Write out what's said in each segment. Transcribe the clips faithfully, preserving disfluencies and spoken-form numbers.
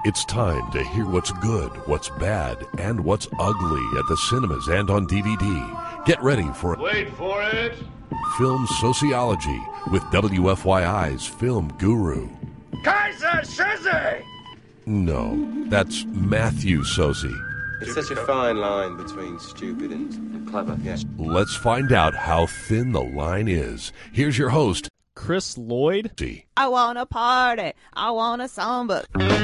It's time to hear what's good, what's bad, and what's ugly at the cinemas and on D V D. Get ready for Wait for it! Film Sociology with W F Y I's film guru. Kaiser Soze! No, that's Matthew Soze. It's such a fine line between stupid and, and clever, yes. Let's find out how thin the line is. Here's your host, Chris Lloyd. D. I want to party. I want a samba.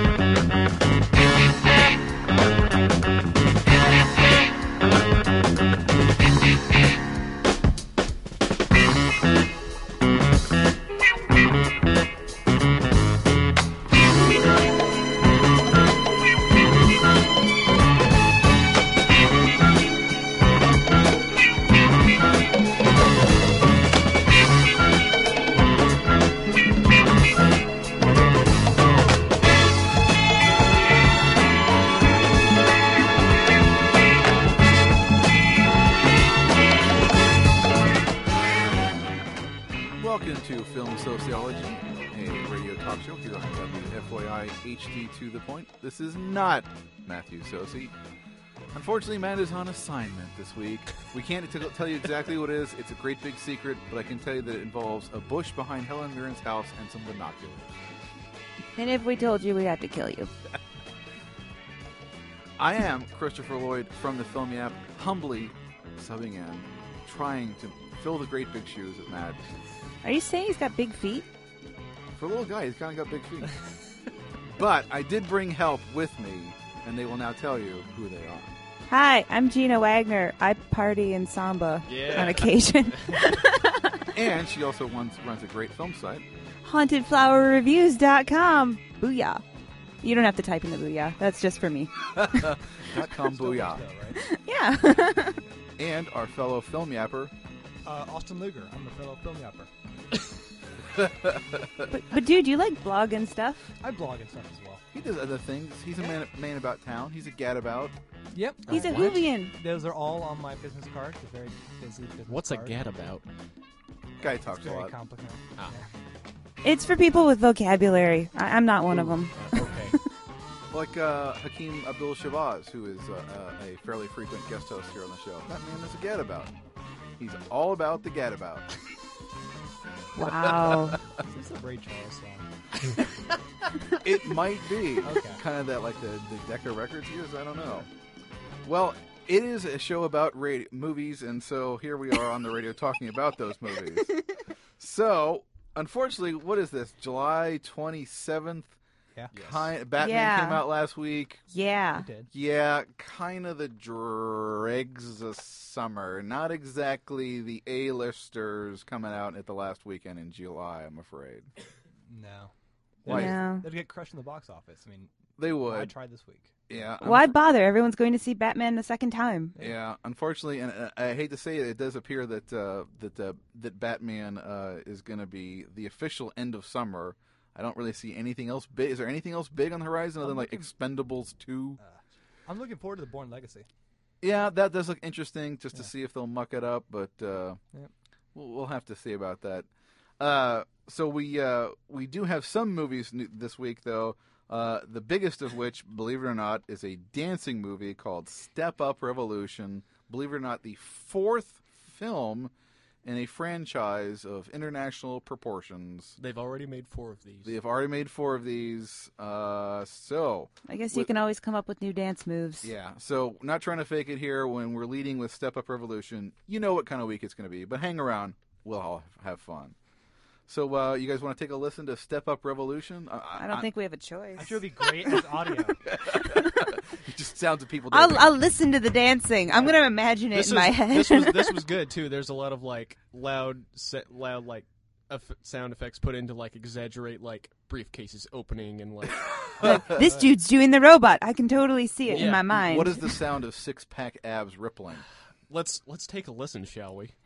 Welcome to Film Sociology, a radio talk show here on W F Y I H D to the point. This is not Matthew Soze. Unfortunately, Matt is on assignment this week. We can't t- tell you exactly what it is. It's a great big secret, but I can tell you that it involves a bush behind Helen Mirren's house and some binoculars. And if we told you, we had to kill you. I am Christopher Lloyd from the Film Yap, humbly subbing in, trying to fill the great big shoes of Matt. Are you saying he's got big feet? For a little guy, he's kind of got big feet. But I did bring help with me, and they will now tell you who they are. Hi, I'm Gina Wagner. I party in samba Yeah. on occasion. And she also runs, runs a great film site. Haunted Flower Reviews dot com. Booyah. You don't have to type in the booyah. That's just for me. Dot com booyah. Yeah. And our fellow film yapper. Uh, Austin Luger. I'm a fellow film yapper. but, but dude, you like blog and stuff? I blog and stuff as well. He does other things. He's a man, man about town. He's a gadabout. Yep. He's a What? Hoovian. Those are all on my business card. It's a very busy business What's a card. gad about? Guy It's talks a very lot. complicated. Ah. Yeah. It's for people with vocabulary. I- I'm not one of them. Okay. Like uh, Hakeem Abdul-Shabazz, who is uh, uh, a fairly frequent guest host here on the show. That man is a gadabout. He's all about the gadabout. Wow. Is this a Ray Charles song? It might be. Okay. Kind of that like the, the Decca Records years, I don't know. Well, it is a show about radio, movies, and so here we are on the radio talking about those movies. So, unfortunately, what is this? July twenty-seventh? Yeah. Kind, Batman Yeah. came out last week. Yeah. It did. Yeah, kind of the dregs of summer. Not exactly the A-listers coming out at the last weekend in July, I'm afraid. No. Why? No. They'd get crushed in the box office. I mean, They would. I tried this week. Yeah. Why bother? Everyone's going to see Batman the second time. Yeah, unfortunately, and uh, I hate to say it, it does appear that uh, that uh, that Batman uh, is going to be the official end of summer. I don't really see anything else big. Is there anything else big on the horizon other than like looking- Expendables two? Uh, I'm looking forward to the Bourne Legacy. Yeah, that does look interesting, just to Yeah. see if they'll muck it up. But uh, Yep. we'll, we'll have to see about that. Uh, so we uh, we do have some movies n- this week, though. Uh, the biggest of which, believe it or not, is a dancing movie called Step Up Revolution. Believe it or not, the fourth film in a franchise of international proportions. They've already made four of these. They have already made four of these. Uh, so, I guess you With- can always come up with new dance moves. yeah. So, not trying to fake it here when we're leading with Step Up Revolution. You know what kind of week it's going to be, but hang around. We'll all have fun. So, uh, you guys want to take a listen to Step Up Revolution? I don't think we have a choice. I'm sure it'd be great as audio. It just sounds of people. I'll, doing I'll listen to the dancing. I'm going to imagine it This in was, my head. this was this was good too. There's a lot of like loud, se- loud like eff- sound effects put in to like exaggerate like briefcases opening and like. Like, this dude's doing the robot. I can totally see it in Yeah. my mind. What is the sound of six-pack abs rippling? Let's let's take a listen, shall we?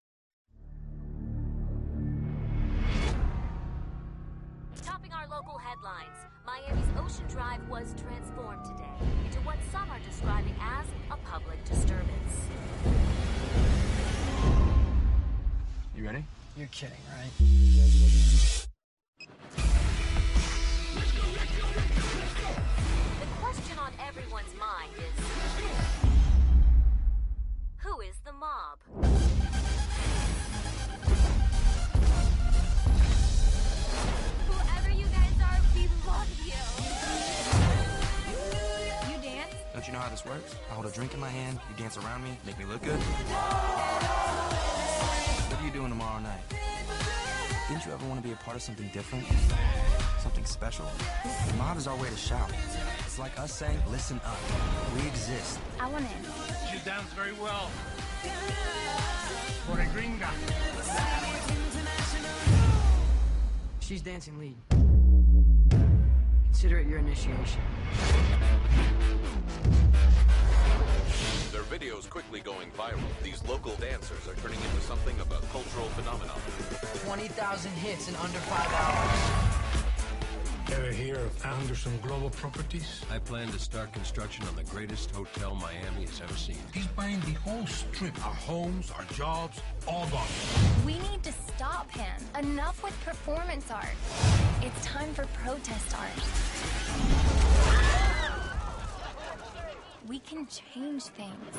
Topping our local headlines, Miami's Ocean Drive was transformed today into what some are describing as a public disturbance. You ready? You're kidding, right? on everyone's mind is... Who is the mob? Whoever you guys are, we love you. You dance? Don't you know how this works? I hold a drink in my hand, you dance around me, make me look good. What are you doing tomorrow night? Didn't you ever want to be a part of something different? Something special? The mob is our way to shout. It's like us saying, listen up. We exist. I want in. She danced very well. For a gringa. She's dancing lead. Consider it your initiation. Their videos quickly going viral. These local dancers are turning into something of a cultural phenomenon. twenty thousand hits in under five hours. Ever hear of Anderson Global Properties? I plan to start construction on the greatest hotel Miami has ever seen. He's buying the whole strip. Our homes, our jobs, all gone. We need to stop him. Enough with performance art. It's time for protest art. We can change things.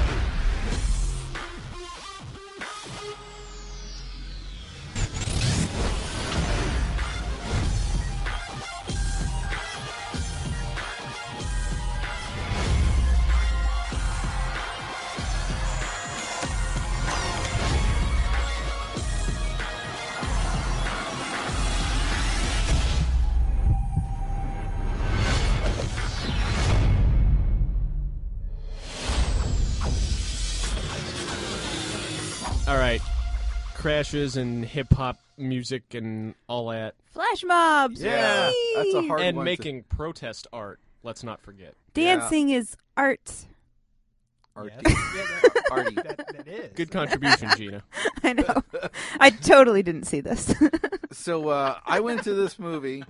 All right, crashes and hip hop music and all that. Flash mobs. Yeah, Whee! That's a hard and one making protest art. Let's not forget. Dancing is art. Arty. Yes. Yeah, that, Arty. that, that is. Good contribution, Gina. I know. I totally didn't see this. So uh, I went to this movie.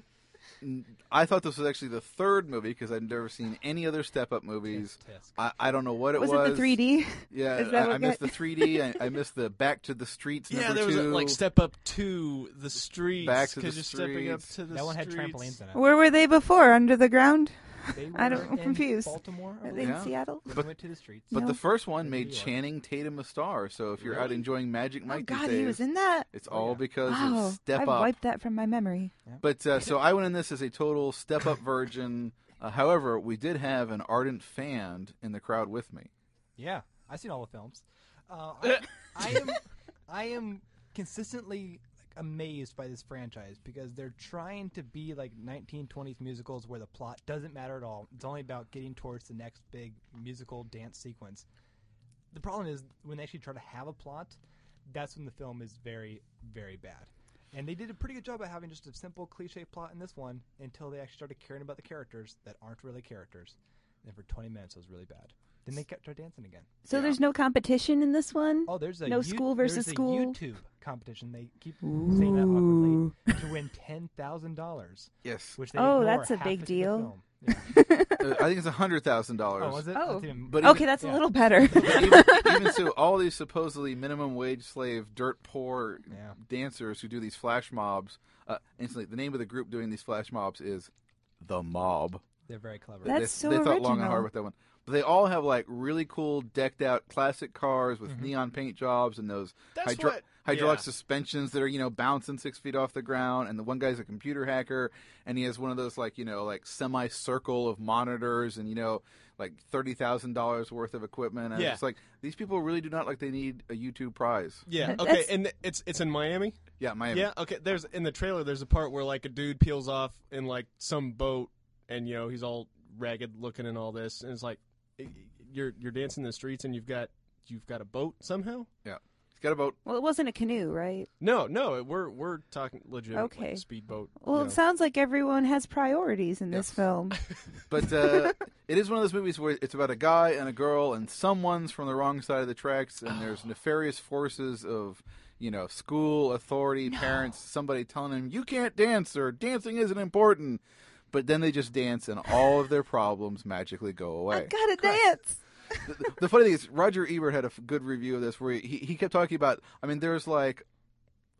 I thought this was actually the third movie because I'd never seen any other Step Up movies. I, I don't know what it was. Was it the three D? Yeah, Is that I, what I missed got- the three D. I, I missed the Back to the Streets Yeah, number there was two. a, like Step Up to the Streets. Back to the because you're stepping up Streets. to the That one had streets. trampolines in it. Where were they before? Under the ground? They I were don't. I'm in confused. Baltimore, I Are they believe. in Yeah. Seattle? They But- went to the streets. But No. the first one In made New York. Channing Tatum a star. So if you're out Really? enjoying Magic Oh Mike God, these he days, was in that. it's Oh, all yeah. because Wow, of Step I've Up. wiped that from my memory. But uh, so I went in this as a total Step Up virgin. Uh, however, we did have an ardent fan in the crowd with me. Yeah, I've seen all the films. Uh, I, I am, I am consistently like, amazed by this franchise because they're trying to be like nineteen twenties musicals where the plot doesn't matter at all. It's only about getting towards the next big musical dance sequence. The problem is when they actually try to have a plot, that's when the film is very, very bad. And they did a pretty good job of having just a simple cliche plot in this one until they actually started caring about the characters that aren't really characters. And for twenty minutes, it was really bad. Then they kept start dancing again. So there's no competition in this one. Oh, there's a no you- school versus there's a school. YouTube competition. They keep saying that awkwardly to win ten thousand dollars. Yes. Which they Oh, ignore that's a halfway big through the deal. film. Yeah. Uh, I think it's a hundred thousand dollars. Oh, was it? Oh. That's even- But Okay, even- that's yeah. a little better. But even, even so, all these supposedly minimum wage slave, dirt poor Yeah. dancers who do these flash mobs, uh, instantly, the name of the group doing these flash mobs is The Mob. They're very clever. That's they, so they thought long and original. hard with that one. But they all have like really cool, decked out classic cars with Mm-hmm. neon paint jobs and those That's hydro- what- hydraulic yeah. suspensions that are you know bouncing six feet off the ground. And the one guy's a computer hacker, and he has one of those like you know like semicircle of monitors and you know like thirty thousand dollars worth of equipment. And Yeah. it's like these people really do not like they need a YouTube prize. Yeah. That- Okay. that's- And it's it's in Miami. Yeah, Miami. Yeah. Okay. There's in the trailer. There's a part where like a dude peels off in like some boat, and you know he's all ragged looking and all this, and it's like you're you're dancing in the streets, and you've got you've got a boat somehow. Yeah. He's got a boat. Well, it wasn't a canoe, right? No, no, we're we're talking legit Okay. like speedboat. Well, you it know. sounds like everyone has priorities in this Yes. film. But uh, it is one of those movies where it's about a guy and a girl, and someone's from the wrong side of the tracks, and there's nefarious forces of, you know, school, authority, parents, somebody telling them, you can't dance, or dancing isn't important. But then they just dance, and all of their problems magically go away. I gotta dance. the, the funny thing is, Roger Ebert had a f- good review of this where he, he kept talking about, I mean, there's like,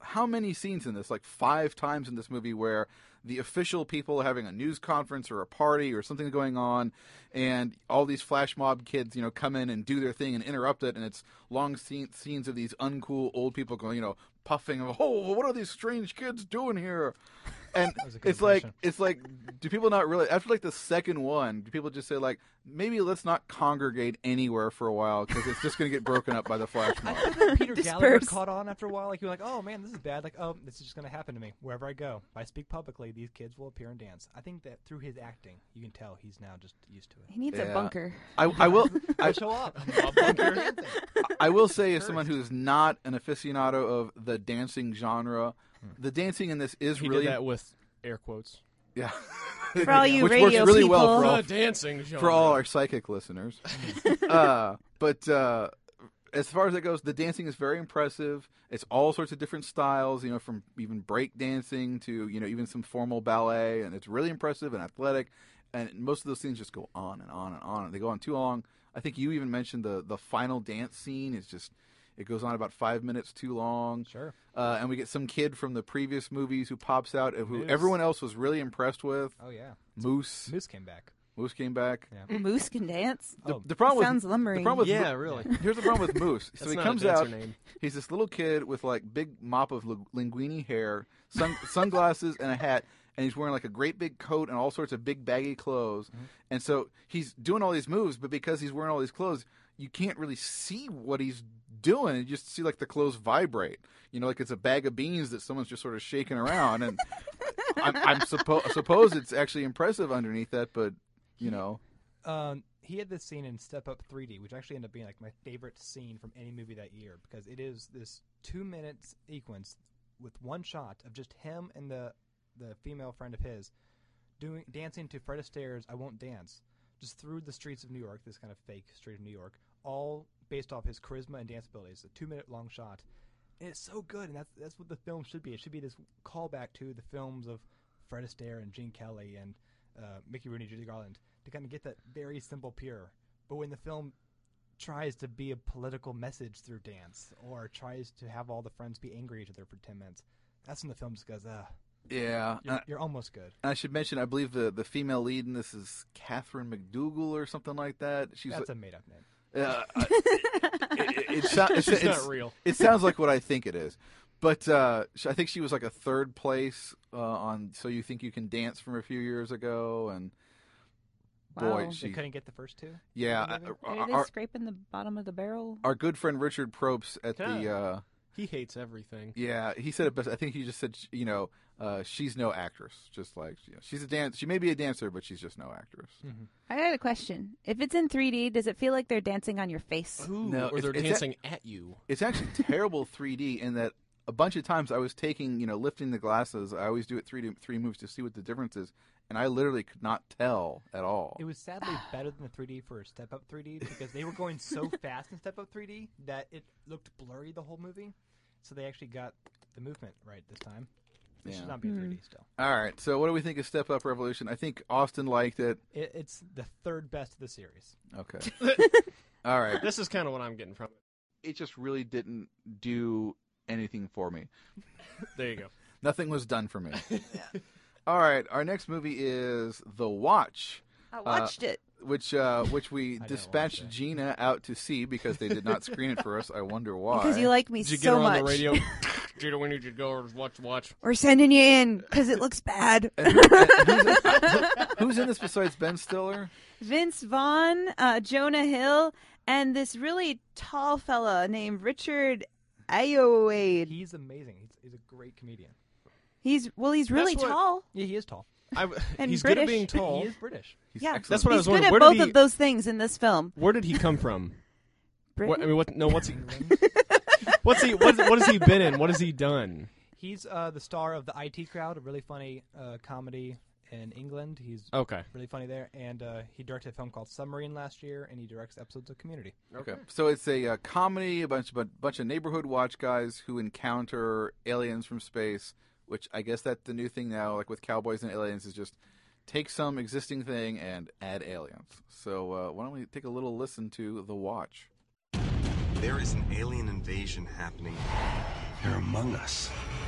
how many scenes in this? Like five times in this movie where the official people are having a news conference or a party or something going on, and all these flash mob kids, you know, come in and do their thing and interrupt it, and it's long scene, scenes of these uncool old people going, you know, puffing, oh, what are these strange kids doing here? And it's like, it's like, do people not really, after like the second one, do people just say like, maybe let's not congregate anywhere for a while because it's just going to get broken up by the flash mob? I feel that Peter Gallagher caught on after a while. Like, you're like, oh man, this is bad. Like, oh, this is just going to happen to me. Wherever I go, if I speak publicly, these kids will appear and dance. I think that through his acting, you can tell he's now just used to it. He needs Yeah. a bunker. I, I will. I, show up. I will say, as someone who's not an aficionado of the dancing genre, the dancing in this is He really did that with air quotes. Yeah. For all you Which radio works really well people. for all, The dancing genre. for all our psychic listeners. uh, but uh, as far as it goes, the dancing is very impressive. It's all sorts of different styles, you know, from even break dancing to, you know, even some formal ballet, and it's really impressive and athletic. And most of those scenes just go on and on and on. They go on too long. I think you even mentioned the the final dance scene is just. It goes on about five minutes too long. Sure. Uh, and we get some kid from the previous movies who pops out, who Moose. everyone else was really impressed with. Oh yeah. Moose. Moose came back. Moose came back. Yeah. Moose can dance. The, Oh, the problem with, sounds lumbering. The problem with Yeah, Mo- really. Here's the problem with Moose. So That's he not a comes dancer out. name. He's this little kid with like big mop of lu- linguini hair, sun- sunglasses, and a hat. And he's wearing like a great big coat and all sorts of big baggy clothes. Mm-hmm. And so he's doing all these moves, but because he's wearing all these clothes, you can't really see what he's doing. You just see like the clothes vibrate. You know, like it's a bag of beans that someone's just sort of shaking around. And I'm, I'm suppo- suppose it's actually impressive underneath that, but you know. Um, he had this scene in Step Up three D, which actually ended up being like my favorite scene from any movie that year because it is this two-minute sequence with one shot of just him and the the female friend of his doing dancing to Fred Astaire's "I Won't Dance" just through the streets of New York, this kind of fake street of New York, all based off his charisma and dance abilities. A two-minute long shot. And it's so good, and that's that's what the film should be. It should be this callback to the films of Fred Astaire and Gene Kelly and uh, Mickey Rooney, Judy Garland, to kind of get that very simple, pure. But when the film tries to be a political message through dance, or tries to have all the friends be angry at each other for ten minutes, that's when the film just goes, ah. Yeah, You're, uh, you're almost good. And I should mention, I believe the, the female lead in this is Catherine McDougal or something like that. She's That's like, a made-up name. Uh, I- it, it, it, so, it's, She's it's- not real. It sounds like what I think it is, but uh, sh- I think she was like a third place uh, on "So You Think You Can Dance" from a few years ago, and boy, Wow. she They couldn't get the first two? yeah. Maybe? uh, Are they our, scraping the bottom of the barrel? our good friend Richard Probst at the Yeah. uh, He hates everything. yeah, he said it best. I think he just said, you know, uh, she's no actress. Just like you know, she's a dance. She may be a dancer, but she's just no actress. Mm-hmm. I got a question. If it's in three D, does it feel like they're dancing on your face? Ooh, No, or it's- they're it's a- dancing at you. It's actually terrible three D in that a bunch of times I was taking, you know, lifting the glasses. I always do it three D, three moves to see what the difference is, and I literally could not tell at all. It was sadly better than the three D for Step Up three D because they were going so fast in Step Up three D that it looked blurry the whole movie. So they actually got the movement right this time. It Yeah. should not be in three D still. All right, so what do we think of Step Up Revolution? I think Austin liked it. It, it's the third best of the series. Okay. All right. This is kind of what I'm getting from it. It just really didn't do anything for me. There you go. Nothing was done for me. All right, our next movie is The Watch. I watched it. Which uh, which we watch dispatched it. Gina out to see because they did not screen it for us. I wonder why. Because you like me Did you so get her much. on the radio? Gina, we need you to go watch watch. We're sending you in because it looks bad. And who- and who's, in, who's in this besides Ben Stiller? Vince Vaughn, uh, Jonah Hill, and this really tall fella named Richard Ayoade. He's amazing. He's, he's a great comedian. He's well, he's really That's what- tall. Yeah, he is tall. I, And he's good at British. being tall. He is British. He's Yeah, excellent. That's what I he's was good wondering. at Where both did he, of those things in this film. Where did he come from? Britain? What, I mean, what? No, what's he? What's he? What, what has he been in? What has he done? He's uh, the star of the I T Crowd, a really funny uh, comedy in England. He's Okay. really funny there. And uh, he directed a film called Submarine last year, and he directs episodes of Community. Okay, so it's a uh, comedy, a bunch, a bunch of neighborhood watch guys who encounter aliens from space. Which I guess that's the new thing now, like with cowboys and aliens, is just take some existing thing and add aliens. So uh, why don't we take a little listen to The Watch? There is an alien invasion happening. They're among us.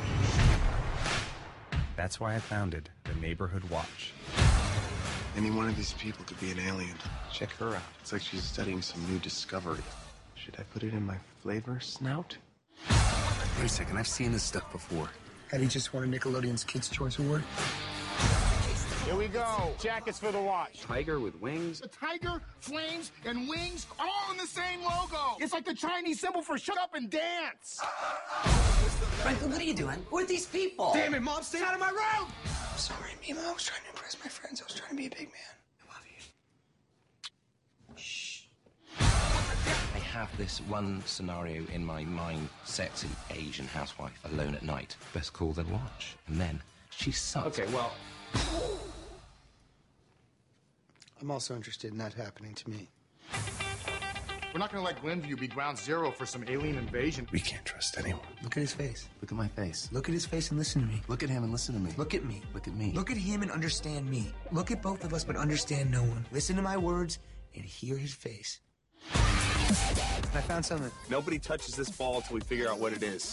That's why I founded the Neighborhood Watch. Any one of these people could be an alien. Check her out. It's like she's studying some new discovery. Should I put it in my flavor snout? Wait a second, I've seen this stuff before. Had he just won a Nickelodeon's Kids' Choice Award? Here we go. Jackets for the watch. Tiger with wings? A tiger, flames, and wings all in the same logo. It's like the Chinese symbol for shut up and dance. Franklin, what are you doing? Who are these people? Damn it, Mom, stay out of my room! I'm sorry, Mima. I was trying to impress my friends. I was trying to be a big man. I love you. Shh. I have this one scenario in my mind. Sexy Asian housewife alone at night. Best call than watch. And then she sucks. Okay, well... I'm also interested in that happening to me. We're not gonna let Glenview be ground zero for some alien invasion. We can't trust anyone. Look at his face. Look at my face. Look at his face and listen to me. Look at him and listen to me. Look at me. Look at me. Look at him and understand me. Look at both of us but understand no one. Listen to my words and hear his face. I found something. Nobody touches this ball until we figure out what it is.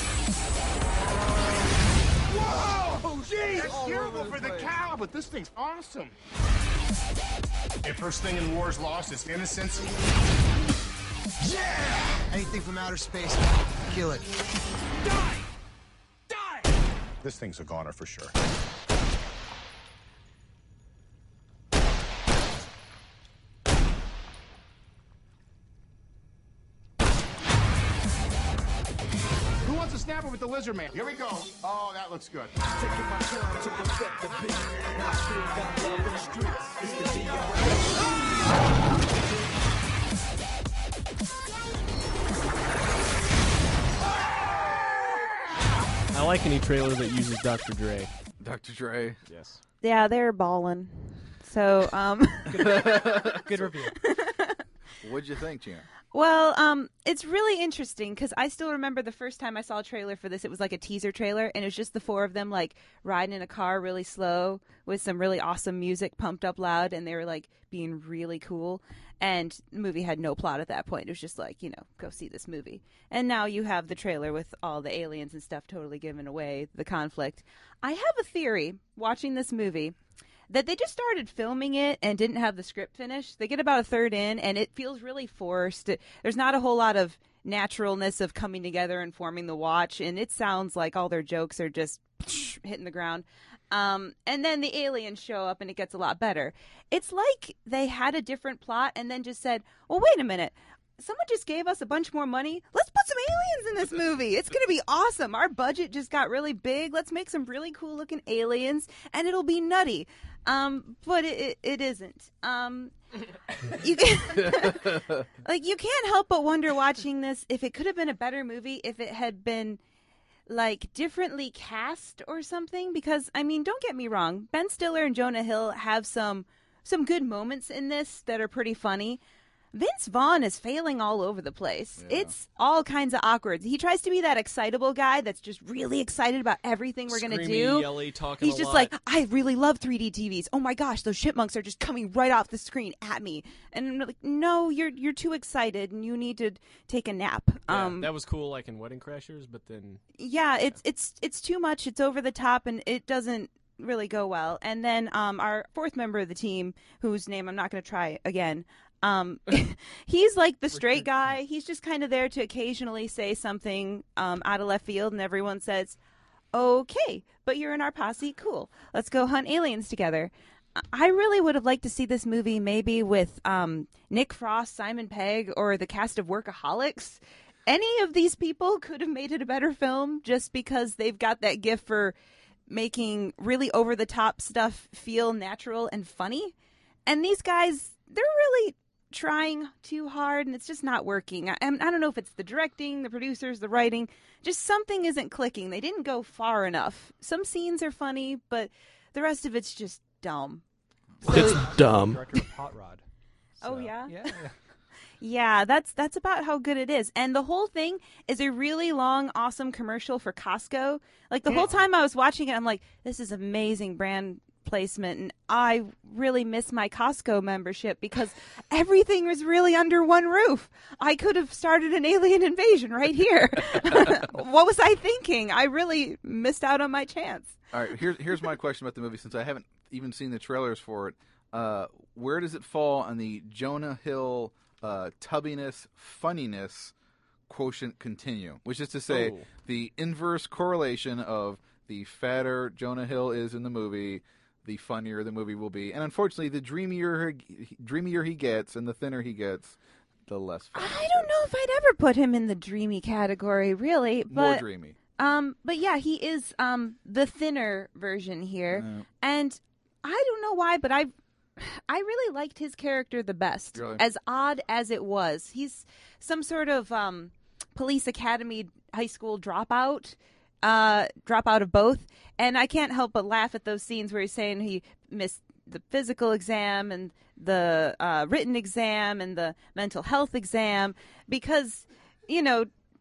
Whoa! Gee, it's terrible for the cow, but this thing's awesome. Hey, first thing in war is lost is innocence. Yeah! Anything from outer space, kill it. Die! Die! This thing's a goner for sure. Who wants a snapper with the lizard man? Here we go. Oh, that looks good. I like any trailer that uses Doctor Dre. Doctor Dre. Yes. Yeah, they're ballin'. So, um... Good, good review. What'd you think, Gina? Well, um, it's really interesting because I still remember the first time I saw a trailer for this. It was like a teaser trailer, and it was just the four of them like riding in a car really slow with some really awesome music pumped up loud, and they were like being really cool. And the movie had no plot at that point. It was just like, you know, go see this movie. And now you have the trailer with all the aliens and stuff totally giving away the conflict. I have a theory watching this movie that they just started filming it and didn't have the script finished. They get about a third in, and it feels really forced. It, there's not a whole lot of naturalness of coming together and forming the watch, and it sounds like all their jokes are just hitting the ground. Um, and then the aliens show up, and it gets a lot better. It's like they had a different plot and then just said, well, wait a minute. Someone just gave us a bunch more money. Let's put some aliens in this movie. It's going to be awesome. Our budget just got really big. Let's make some really cool-looking aliens, and it'll be nutty. Um, but it, it, it isn't. Um, you like you can't help but wonder watching this if it could have been a better movie if it had been like differently cast or something. Because I mean, don't get me wrong, Ben Stiller and Jonah Hill have some some good moments in this that are pretty funny. Vince Vaughn is failing all over the place. Yeah. It's all kinds of awkward. He tries to be that excitable guy that's just really excited about everything we're going to do. Yelly, talking He's a just lot. like, I really love three D T Vs. Oh my gosh, those chipmunks are just coming right off the screen at me. And I'm like, no, you're you're too excited and you need to take a nap. Yeah, um, that was cool, like in Wedding Crashers, but then yeah, it's it's it's too much. It's over the top, and it doesn't really go well. And then um, our fourth member of the team, whose name I'm not going to try again. Um, he's like the straight guy. He's just kind of there to occasionally say something um, out of left field, and everyone says, okay, but you're in our posse. Cool. Let's go hunt aliens together. I really would have liked to see this movie maybe with um, Nick Frost, Simon Pegg, or the cast of Workaholics. Any of these people could have made it a better film just because they've got that gift for making really over-the-top stuff feel natural and funny. And these guys, they're really trying too hard, and it's just not working. I, I don't know if it's the directing, the producers, the writing. Just something isn't clicking. They didn't go far enough. Some scenes are funny, but the rest of it's just dumb. It's dumb. Director of Hot Rod. So, oh, yeah? Yeah. Yeah, that's that's about how good it is. And the whole thing is a really long, awesome commercial for Costco. Like, the whole time I was watching it, I'm like, this is amazing brand placement, and I really miss my Costco membership because everything was really under one roof. I could have started an alien invasion right here. What was I thinking? I really missed out on my chance. All right, here's here's my question about the movie, since I haven't even seen the trailers for it. Uh, where does it fall on the Jonah Hill uh, tubbiness, funniness quotient continuum? Which is to say, Oh. the inverse correlation of the fatter Jonah Hill is in the movie, the funnier the movie will be. And unfortunately, the dreamier dreamier he gets and the thinner he gets, the less fun. I don't know if I'd ever put him in the dreamy category, really. But, More dreamy. Um, but yeah, he is um, the thinner version here. Yeah. And I don't know why, but I I really liked his character the best. Really? As odd as it was. He's some sort of um, police academy high school dropout. Uh, drop out of both, and I can't help but laugh at those scenes where he's saying he missed the physical exam and the uh, written exam and the mental health exam because, you know,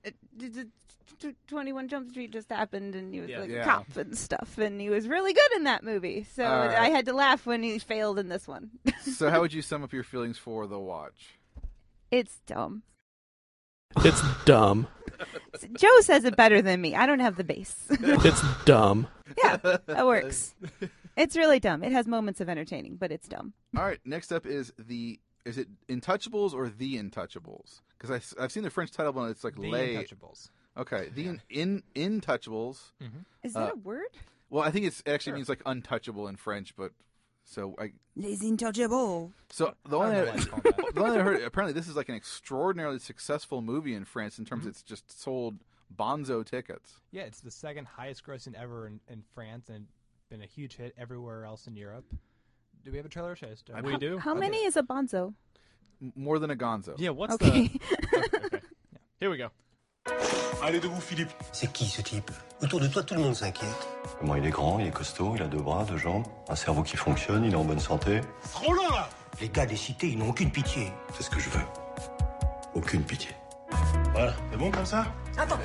twenty-one Jump Street just happened and he was Yeah. like Yeah. a cop and stuff, and he was really good in that movie. So All right. I had to laugh when he failed in this one. So how would you sum up your feelings for The Watch? It's dumb. It's dumb. Joe says it better than me. I don't have the base. It's dumb. Yeah, that works. It's really dumb. It has moments of entertaining, but it's dumb. All right, next up is the is it Intouchables or The Intouchables? Because I've seen the French title, but it's like The Les Intouchables. Okay, The in, in Intouchables. Is that Uh, a word? Well, I think it's, it actually means like untouchable in French, but so I Les Intouchables. so the I only don't know why it's called that. the only I heard apparently this is like an extraordinarily successful movie in France in terms Mm-hmm. of it's just sold bonzo tickets. Yeah, it's the second highest grossing ever in, in France and been a huge hit everywhere else in Europe. Do we have a trailer? Should I start? We do. How many is a bonzo? M- More than a gonzo. Yeah, what's Okay. the... okay, okay. Here we go. Allez debout, Philippe. C'est qui ce type? Autour de toi, tout le monde s'inquiète. Comment il est grand, il est costaud, il a deux bras, deux jambes, un cerveau qui fonctionne, il est en bonne santé. Trop long là. Les gars des cités, ils n'ont aucune pitié. C'est ce que je veux. Aucune pitié. Voilà, c'est bon comme ça? Attends.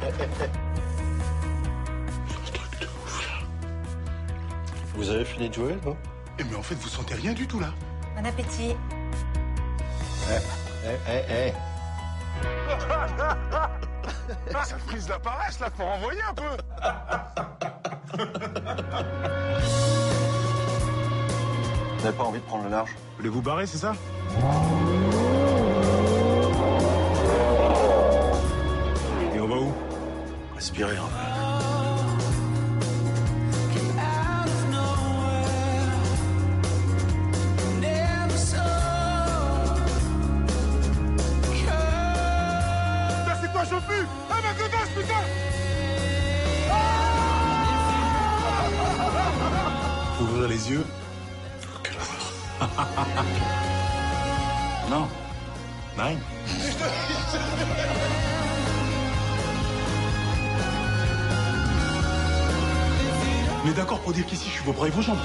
Vous avez fini de jouer, non? Eh, mais en fait, vous sentez rien du tout là. Bon appétit. Eh, eh, eh. Ça frise la paresse là, faut renvoyer un peu. Vous n'avez pas envie de prendre le large? Vous voulez vous barrer, c'est ça? Et on va où? Respirez un peu. Putain, c'est quoi, chauffe plus? Ah, ma godasse, putain! Ouvrez les yeux. Quelle horreur. Non. Nine. On est d'accord pour dire qu'ici, je suis vos bras et vos jambes.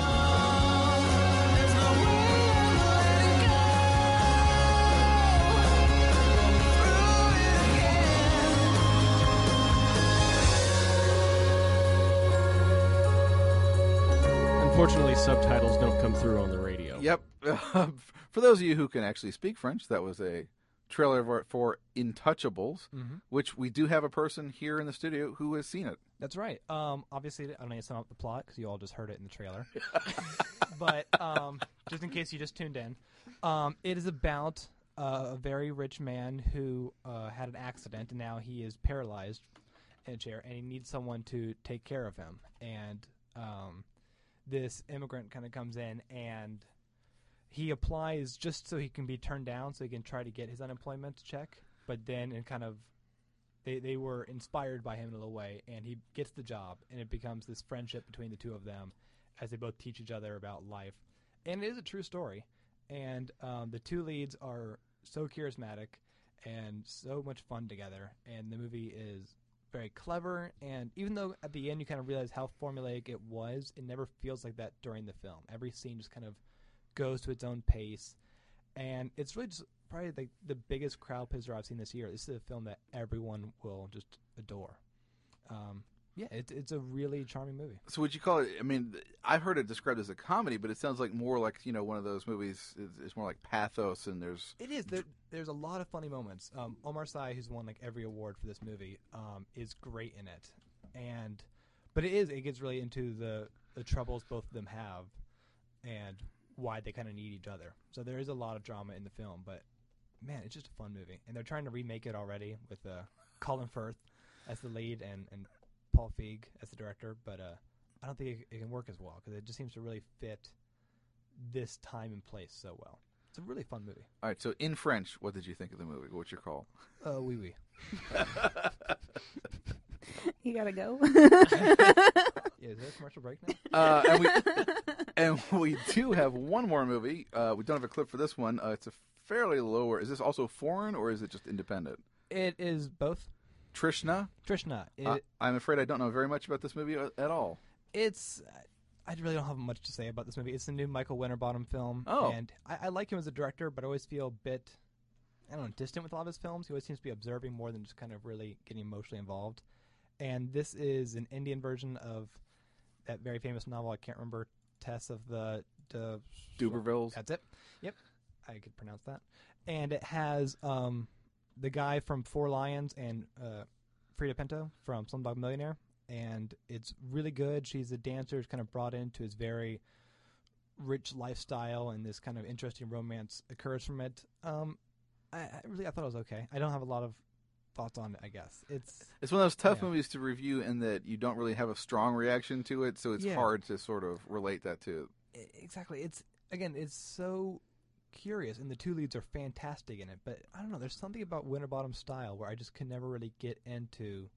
Unfortunately, subtitles don't come through on the radio. Yep. For those of you who can actually speak French, that was a trailer for, for Intouchables, Mhm. which we do have a person here in the studio who has seen it. That's right. Um, obviously, I don't need to sum up the plot because you all just heard it in the trailer. But um, just in case you just tuned in, um, it is about uh, a very rich man who uh, had an accident and now he is paralyzed in a chair and he needs someone to take care of him. And um, this immigrant kind of comes in and he applies just so he can be turned down so he can try to get his unemployment check. But then it kind of They they were inspired by him in a little way, and he gets the job, and it becomes this friendship between the two of them as they both teach each other about life. And it is a true story, and um, the two leads are so charismatic and so much fun together, and the movie is very clever, and even though at the end you kind of realize how formulaic it was, it never feels like that during the film. Every scene just kind of goes to its own pace, and it's really just probably the, the biggest crowd pleaser I've seen this year. This is a film that everyone will just adore. Um, Yeah, it, it's a really charming movie. So would you call it? I mean, I've heard it described as a comedy, but it sounds like more like you know one of those movies. It's, it's more like pathos, and there's It is. There, there's a lot of funny moments. Um, Omar Sy, who's won like every award for this movie, um, is great in it. And but it is. It gets really into the the troubles both of them have, and why they kind of need each other. So there is a lot of drama in the film, but man, it's just a fun movie. And they're trying to remake it already with uh, Colin Firth as the lead and and Paul Feig as the director, but uh, I don't think it, it can work as well because it just seems to really fit this time and place so well. It's a really fun movie. All right, so in French, what did you think of the movie? What's your call? Uh, oui, oui. You gotta go. Yeah, is that a commercial break now? Uh, and, we, and we do have one more movie. Uh, we don't have a clip for this one. Uh, it's a fairly lower. Is this also foreign or is it just independent? It is both. Trishna? Trishna. It, uh, I'm afraid I don't know very much about this movie at all. It's... I really don't have much to say about this movie. It's the new Michael Winterbottom film. Oh. And I, I like him as a director, but I always feel a bit, I don't know, distant with a lot of his films. He always seems to be observing more than just kind of really getting emotionally involved. And this is an Indian version of that very famous novel. I can't remember, Tess of the... the D'Urbervilles. That's it. Yep. I could pronounce that. And it has... Um, the guy from Four Lions and uh, Frida Pinto from Slumdog Millionaire, and it's really good. She's a dancer who's kind of brought into his very rich lifestyle, and this kind of interesting romance occurs from it. Um, I, I really I thought it was okay. I don't have a lot of thoughts on it, I guess. It's it's one of those tough yeah. movies to review in that you don't really have a strong reaction to it, so it's Yeah. hard to sort of relate that to it. Exactly. It's again, it's so curious, and the two leads are fantastic in it, but I don't know, there's something about Winterbottom's style where I just can never really get into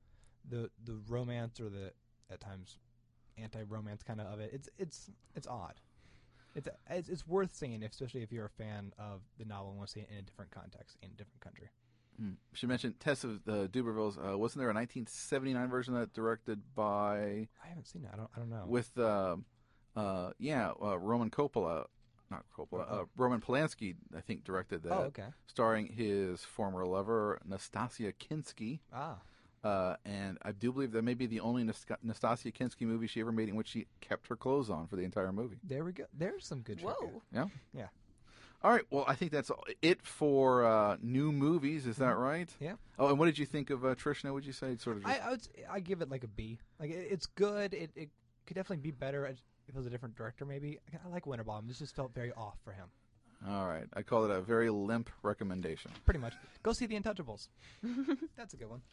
the the romance or the at times anti-romance kind of of it. It's it's it's odd. It's it's, it's worth seeing, especially if you're a fan of the novel and want to see it in a different context in a different country. Hmm. She mentioned Tess of the D'Urbervilles. Uh, wasn't there a nineteen seventy-nine version that directed by? I haven't seen it. I don't. I don't know. With uh, uh, yeah, uh, Roman Coppola. Not Coppola. Uh, Roman Polanski, I think, directed that. Oh, okay. Starring his former lover, Nastasia Kinski. Ah. Uh, and I do believe that may be the only Nas- Nastasia Kinski movie she ever made in which she kept her clothes on for the entire movie. There we go. There's some good trivia. Whoa. Yeah? Yeah. All right. Well, I think that's all- it for uh, new movies. Is that right? Yeah. Oh, and what did you think of uh, Trishna? Would you say sort of? Just... I I, would, s- I give it like a B. Like it, it's good. It it could definitely be better if it was a different director. Maybe I, I like Winterbottom. This just felt very off for him. All right. I call it a very limp recommendation. Pretty much. Go see The Untouchables. That's a good one.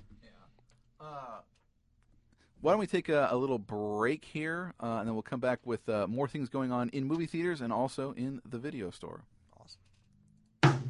Uh, why don't we take a, a little break here, uh, and then we'll come back with uh, more things going on in movie theaters and also in the video store. Awesome.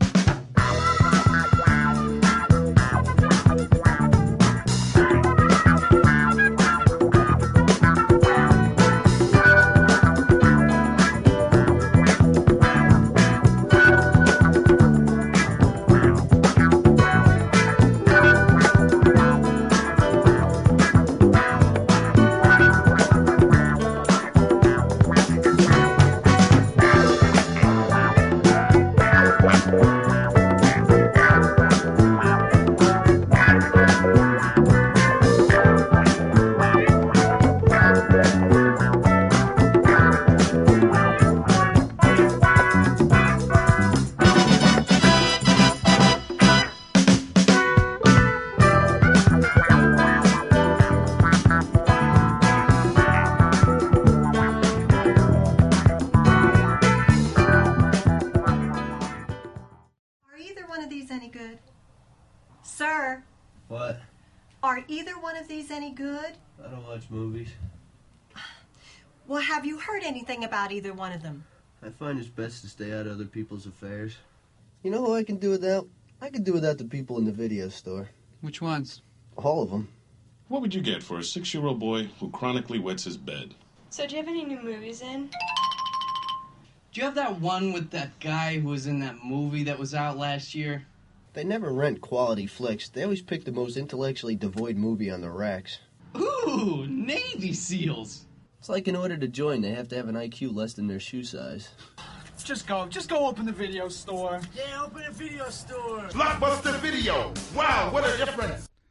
Are either one of these any good? Sir, What? are either one of these any good? I don't watch movies. Well, have you heard anything about either one of them? I find it's best to stay out of other people's affairs. You know who I can do without? I can do without the people in the video store. Which ones? All of them. What would you get for a six-year-old boy who chronically wets his bed? So, do you have any new movies in? Do you have that one with that guy who was in that movie that was out last year? They never rent quality flicks. They always pick the most intellectually devoid movie on the racks. Ooh, Navy SEALs. It's like in order to join, they have to have an I Q less than their shoe size. Just go. Just go open the video store. Yeah, open a video store. Blockbuster Video. Wow, what a difference.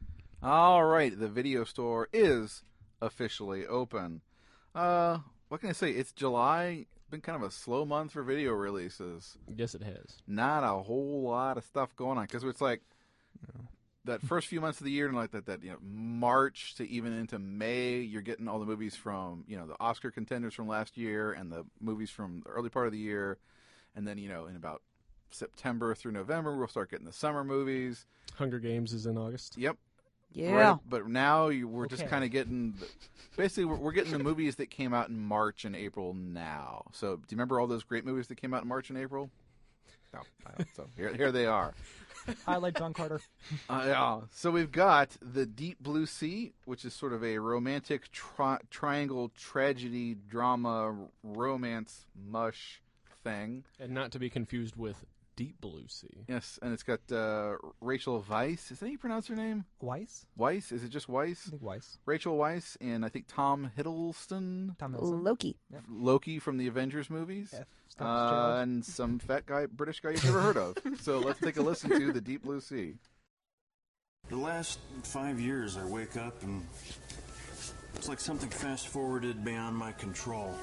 All right, the video store is officially open. Uh, what can I say? It's July. Been kind of a slow month for video releases. Yes, it has. Not a whole lot of stuff going on because it's like that first few months of the year, and like that, that you know, March to even into May, you're getting all the movies from you know the Oscar contenders from last year and the movies from the early part of the year, and then you know in about September through November, we'll start getting the summer movies. Hunger Games is in August. Yep. Yeah. Right, but now you, we're Okay. just kind of getting, the, basically, we're, we're getting the movies that came out in March and April now. So, do you remember all those great movies that came out in March and April? No. I don't. So here, here they are. I like John Carter. Uh, yeah. So we've got The Deep Blue Sea, which is sort of a romantic tri- triangle tragedy drama romance mush thing. And not to be confused with Deep Blue Sea. Yes, and it's got uh, Rachel Weisz. Is that how you pronounce her name? Weiss? Weiss? Is it just Weiss? I think Weiss. Rachel Weisz and I think Tom Hiddleston. Tom Hiddleston. Loki. Yeah. Loki from the Avengers movies. F. Uh, Fitzgerald. and some fat guy, British guy you've never heard of. So let's take a listen to The Deep Blue Sea. The last five years, I wake up and it's like something fast-forwarded beyond my control.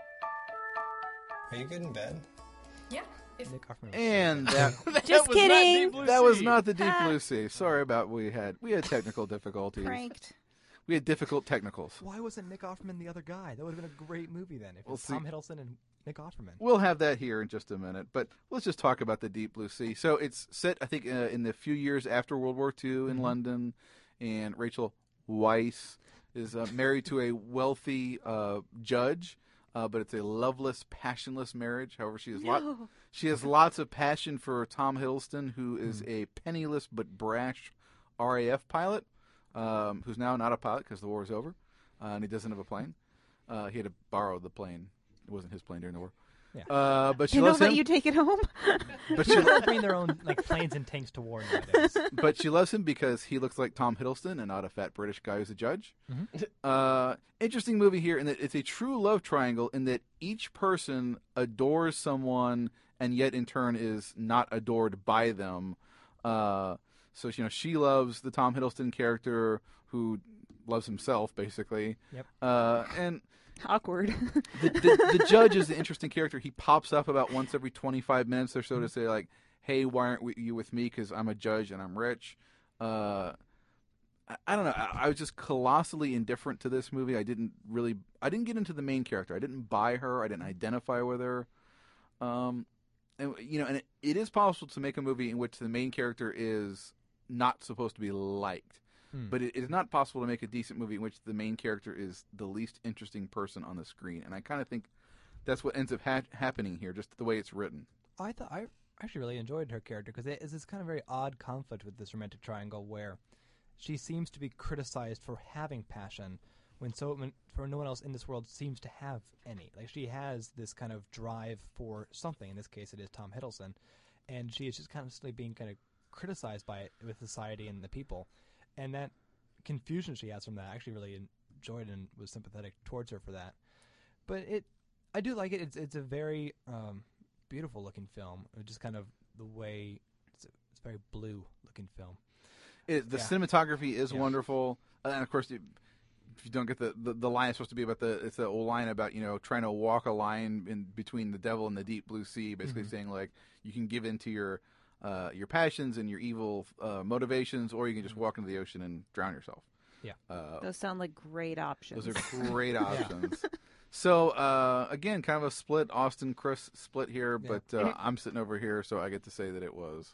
Are you good in bed? Yeah. Nick Offerman. And that, Just was kidding. Not Deep Blue that was Sea. not The Deep Blue Sea. Sorry about we had we had technical difficulties. Pranked. We had difficult technicals. Why wasn't Nick Offerman the other guy? That would have been a great movie then. If We'll it's see. Tom Hiddleston and Nick Offerman. We'll have that here in just a minute, but let's just talk about The Deep Blue Sea. So it's set, I think, uh, in the few years after World War Two in Mhm. London, and Rachel Weisz is uh, married to a wealthy uh, judge, uh, but it's a loveless, passionless marriage. However, she has lot No. she has lots of passion for Tom Hiddleston, who is Hmm. a penniless but brash R A F pilot, um, who's now not a pilot because the war is over, uh, and he doesn't have a plane. Uh, he had to borrow the plane. It wasn't his plane during the war. Yeah. Uh, but she They don't loves let him. you take it home. But she, People bring their own like planes and tanks to war nowadays. but she loves him because he looks like Tom Hiddleston and not a fat British guy who's a judge. Mhm. Uh, interesting movie here in that it's a true love triangle in that each person adores someone and yet in turn is not adored by them. Uh, so you know she loves the Tom Hiddleston character who loves himself basically. Yep. Uh, and Awkward. the, the, the judge is an interesting character. He pops up about once every twenty-five minutes or so to say, like, hey, why aren't we, you with me? Because I'm a judge and I'm rich. Uh, I, I don't know. I, I was just colossally indifferent to this movie. I didn't really, I didn't get into the main character. I didn't buy her. I didn't identify with her. Um, and, you know, and it, it is possible to make a movie in which the main character is not supposed to be liked. Hmm. But it is not possible to make a decent movie in which the main character is the least interesting person on the screen. And I kind of think that's what ends up ha- happening here, just the way it's written. I thought I actually really enjoyed her character because it is this kind of very odd conflict with this romantic triangle where she seems to be criticized for having passion when so when, for no one else in this world seems to have any. Like she has this kind of drive for something. In this case, it is Tom Hiddleston, and she is just constantly being kind of criticized by it with society and the people. And that confusion she has from that, I actually really enjoyed and was sympathetic towards her for that. But it, I do like it. It's it's a very um, beautiful looking film. It just kind of the way it's a, it's a very blue looking film. It, the Yeah. cinematography is Yeah. wonderful, uh, and of course, you, if you don't get the, the the line, it's supposed to be about the it's the old line about you know trying to walk a line in between the devil and the deep blue sea, basically Mhm. saying like you can give into your uh, your passions and your evil uh, motivations, or you can just walk into the ocean and drown yourself. Yeah, uh, Those sound like great options. those are great options. So uh, again, kind of a split Austin Chris split here, Yeah. but uh, I'm sitting over here, so I get to say that it was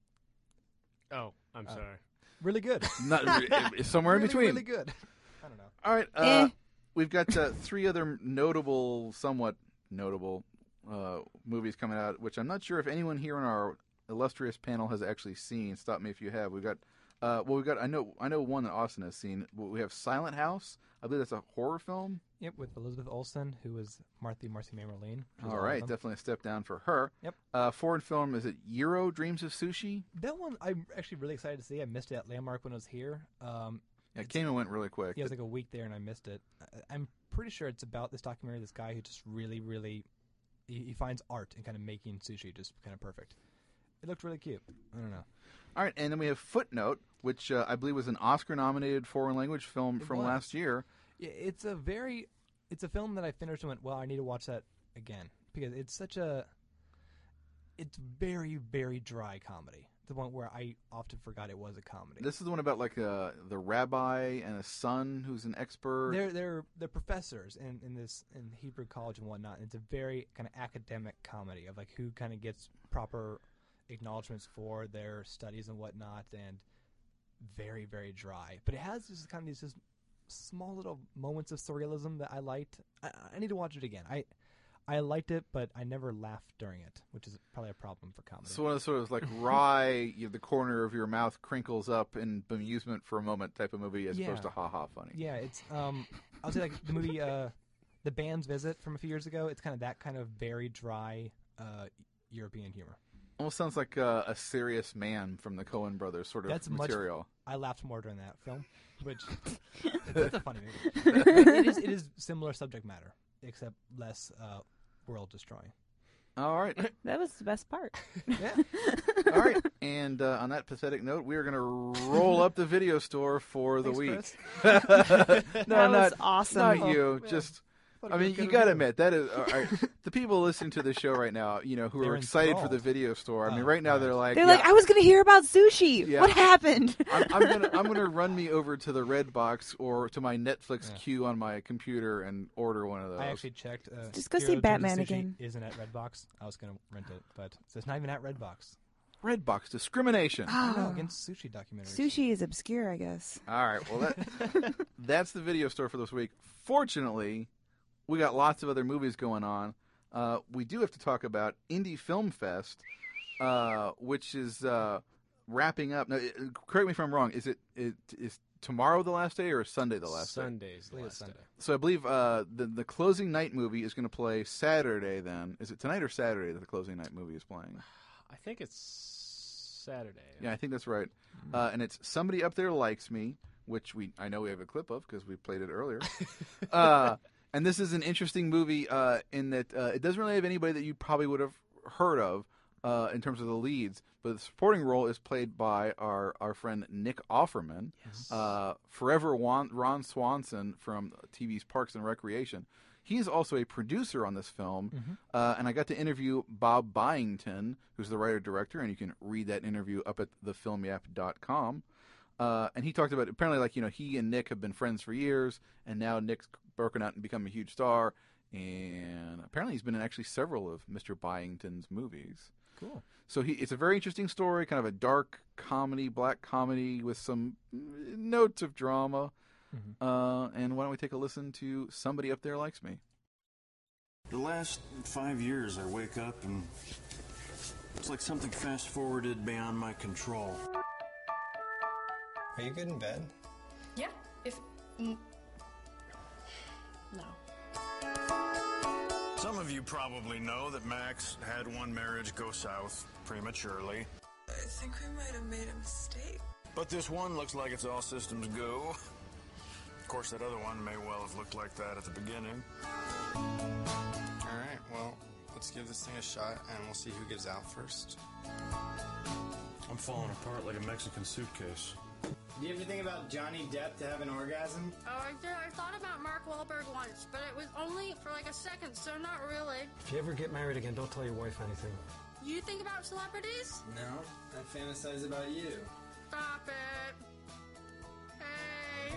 Oh, I'm Uh, sorry. Really good. not it's somewhere really, in between. Really good. I don't know. All right, uh, Eh. we've got uh, three other notable, somewhat notable uh, movies coming out, which I'm not sure if anyone here on our illustrious panel has actually seen. Stop me if you have. We've got, uh, well, we've got. I know, I know one that Austin has seen. We have Silent House. I believe that's a horror film. Yep, with Elizabeth Olsen, who was Martha Marcy May Marlene. which is All of right, them. definitely a step down for her. Yep. Uh, foreign film is it Euro Dreams of Sushi? That one I'm actually really excited to see. I missed it at Landmark when I was here. Um, Yeah, it came and went really quick. yeah, it was like a week there, and I missed it. I, I'm pretty sure it's about this documentary. This guy who just really, really he, he finds art in kind of making sushi just kind of perfect. it looked really cute. I don't know. All right, and then we have Footnote, which uh, I believe was an Oscar-nominated foreign language film It from was. last year. Yeah, it's a very, it's a film that I finished and went, well, I need to watch that again because it's such a, it's very very dry comedy. To the point where I often forgot it was a comedy. This is the one about like uh, the rabbi and a son who's an expert. They're they're they're professors in, in this in Hebrew college and whatnot. And it's a very kind of academic comedy of like who kind of gets proper acknowledgments for their studies and whatnot, and very very dry. But it has just kind of these just small little moments of surrealism that I liked. I, I need to watch it again. I I liked it, but I never laughed during it, which is probably a problem for comedy. So one of the sort of like wry, you know, the corner of your mouth crinkles up in bemusement for a moment type of movie, as Yeah. opposed to ha ha funny. Yeah, it's um, I would say like the movie uh, The Band's Visit from a few years ago. It's kind of that kind of very dry uh, European humor. Almost sounds like uh, a serious man from the Coen brothers sort of That's material. Much, I laughed more during that film, which that's a funny movie. it is it is similar subject matter, except less uh, world destroying. All right. That was the best part. Yeah. All right. And uh, on that pathetic note, we are going to roll up the video store for the Thanks, week. Chris. no, That not, was awesome. Not Oh, you. man. Just, What a I mean, good you got to review. admit, that is, all right, the people listening to the show right now, you know, who They're are excited for enthralled. the video store. I mean, Oh, right now they're like, They're yeah, like, I was going to hear about sushi. Yeah. What happened? I'm, I'm gonna I'm gonna run me over to the Redbox or to my Netflix Yeah. queue on my computer and order one of those. I actually checked. Uh, Just go Hero see Turns Batman Sushi again. Isn't at Redbox. I was gonna rent it, but it's not even at Redbox. Redbox discrimination. Oh. No, against sushi documentaries. Sushi is obscure, I guess. All right, well that that's the video store for this week. Fortunately, we got lots of other movies going on. Uh, we do have to talk about Indie Film Fest, uh, which is uh, wrapping up. Now, it- correct me if I'm wrong. Is it, it is tomorrow the last day or Sunday the last day? Sunday's the last day. So I believe uh, the the closing night movie is going to play Saturday. Then is it tonight or Saturday that the closing night movie is playing? I think it's Saturday. Yeah, I think that's right. Uh, and it's Somebody Up There Likes Me, which we I know we have a clip of because we played it earlier. uh, and this is an interesting movie uh, in that uh, it doesn't really have anybody that you probably would have heard of uh, in terms of the leads. But the supporting role is played by our, our friend Nick Offerman, Yes. uh, forever Ron, Ron Swanson from T V's Parks and Recreation. He's also a producer on this film, Mhm. uh, and I got to interview Bob Byington, who's the writer-director, and you can read that interview up at the film yap dot com. Uh, and he talked about, apparently, like, you know, he and Nick have been friends for years, and now Nick's broken out and become a huge star, and apparently he's been in actually several of Mister Byington's movies. Cool. So he, it's a very interesting story, kind of a dark comedy, black comedy with some mm, notes of drama. Mhm. Uh, and why don't we take a listen to Somebody Up There Likes Me? The last five years, I wake up and it's like something fast-forwarded beyond my control. Are you good in bed? Yeah. If. Mm, no. Some of you probably know that Max had one marriage go south prematurely. I think we might have made a mistake. But this one looks like it's all systems go. Of course, that other one may well have looked like that at the beginning. Alright, well, let's give this thing a shot and we'll see who gives out first. I'm falling apart like a Mexican suitcase. Do you ever think about Johnny Depp to have an orgasm? Oh, I did. I thought about Mark Wahlberg once, but it was only for like a second, so not really. If you ever get married again, don't tell your wife anything. You think about celebrities? No, I fantasize about you. Stop it. Hey.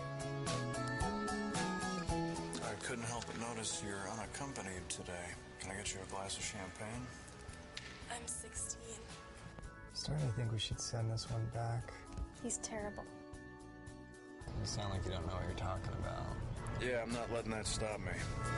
I couldn't help but notice you're unaccompanied today. Can I get you a glass of champagne? I'm sixteen. Starting to think we should send this one back. He's terrible. You sound like you don't know what you're talking about. Yeah, I'm not letting that stop me.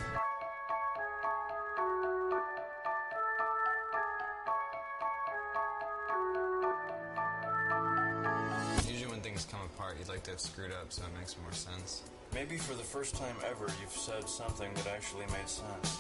Usually when things come apart, you'd like to have screwed up, so it makes more sense. Maybe for the first time ever, you've said something that actually made sense.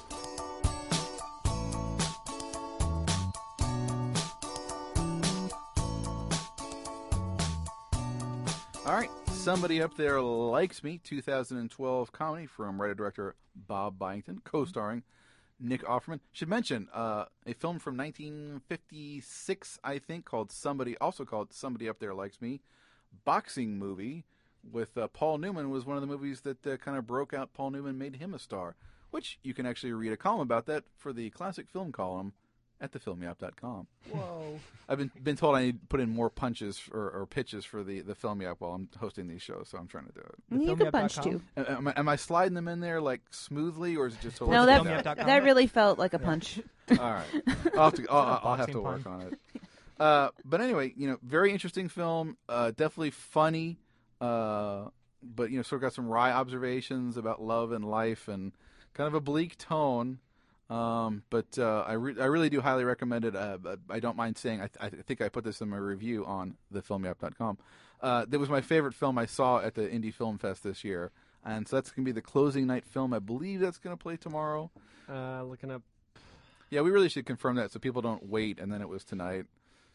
All right, Somebody Up There Likes Me, two thousand twelve comedy from writer-director Bob Byington, co-starring Nick Offerman. Should mention uh, a film from nineteen fifty-six, I think, called Somebody, also called Somebody Up There Likes Me, boxing movie with uh, Paul Newman was one of the movies that uh, kind of broke out Paul Newman, made him a star, which you can actually read a column about that for the classic film column at the film yap dot com. Whoa. I've been been told I need to put in more punches or, or pitches for the, the Film Yap while I'm hosting these shows, so I'm trying to do it. You can punch too. Am I, am I sliding them in there like smoothly, or is it just totally No, down? that that really felt like a punch. All right, I'll have to, I'll, I'll have to work on it. Uh, but anyway, you know, very interesting film. Uh, definitely funny, uh, but you know, sort of got some wry observations about love and life, and kind of a bleak tone. Um, but uh, I re- I really do highly recommend it. Uh, I don't mind saying I, th- I think I put this in my review on the film yap dot com. Uh, that was my favorite film I saw at the Indie Film Fest this year, and so that's going to be the closing night film. I believe that's going to play tomorrow. Uh, looking up. Yeah, we really should confirm that so people don't wait and then it was tonight.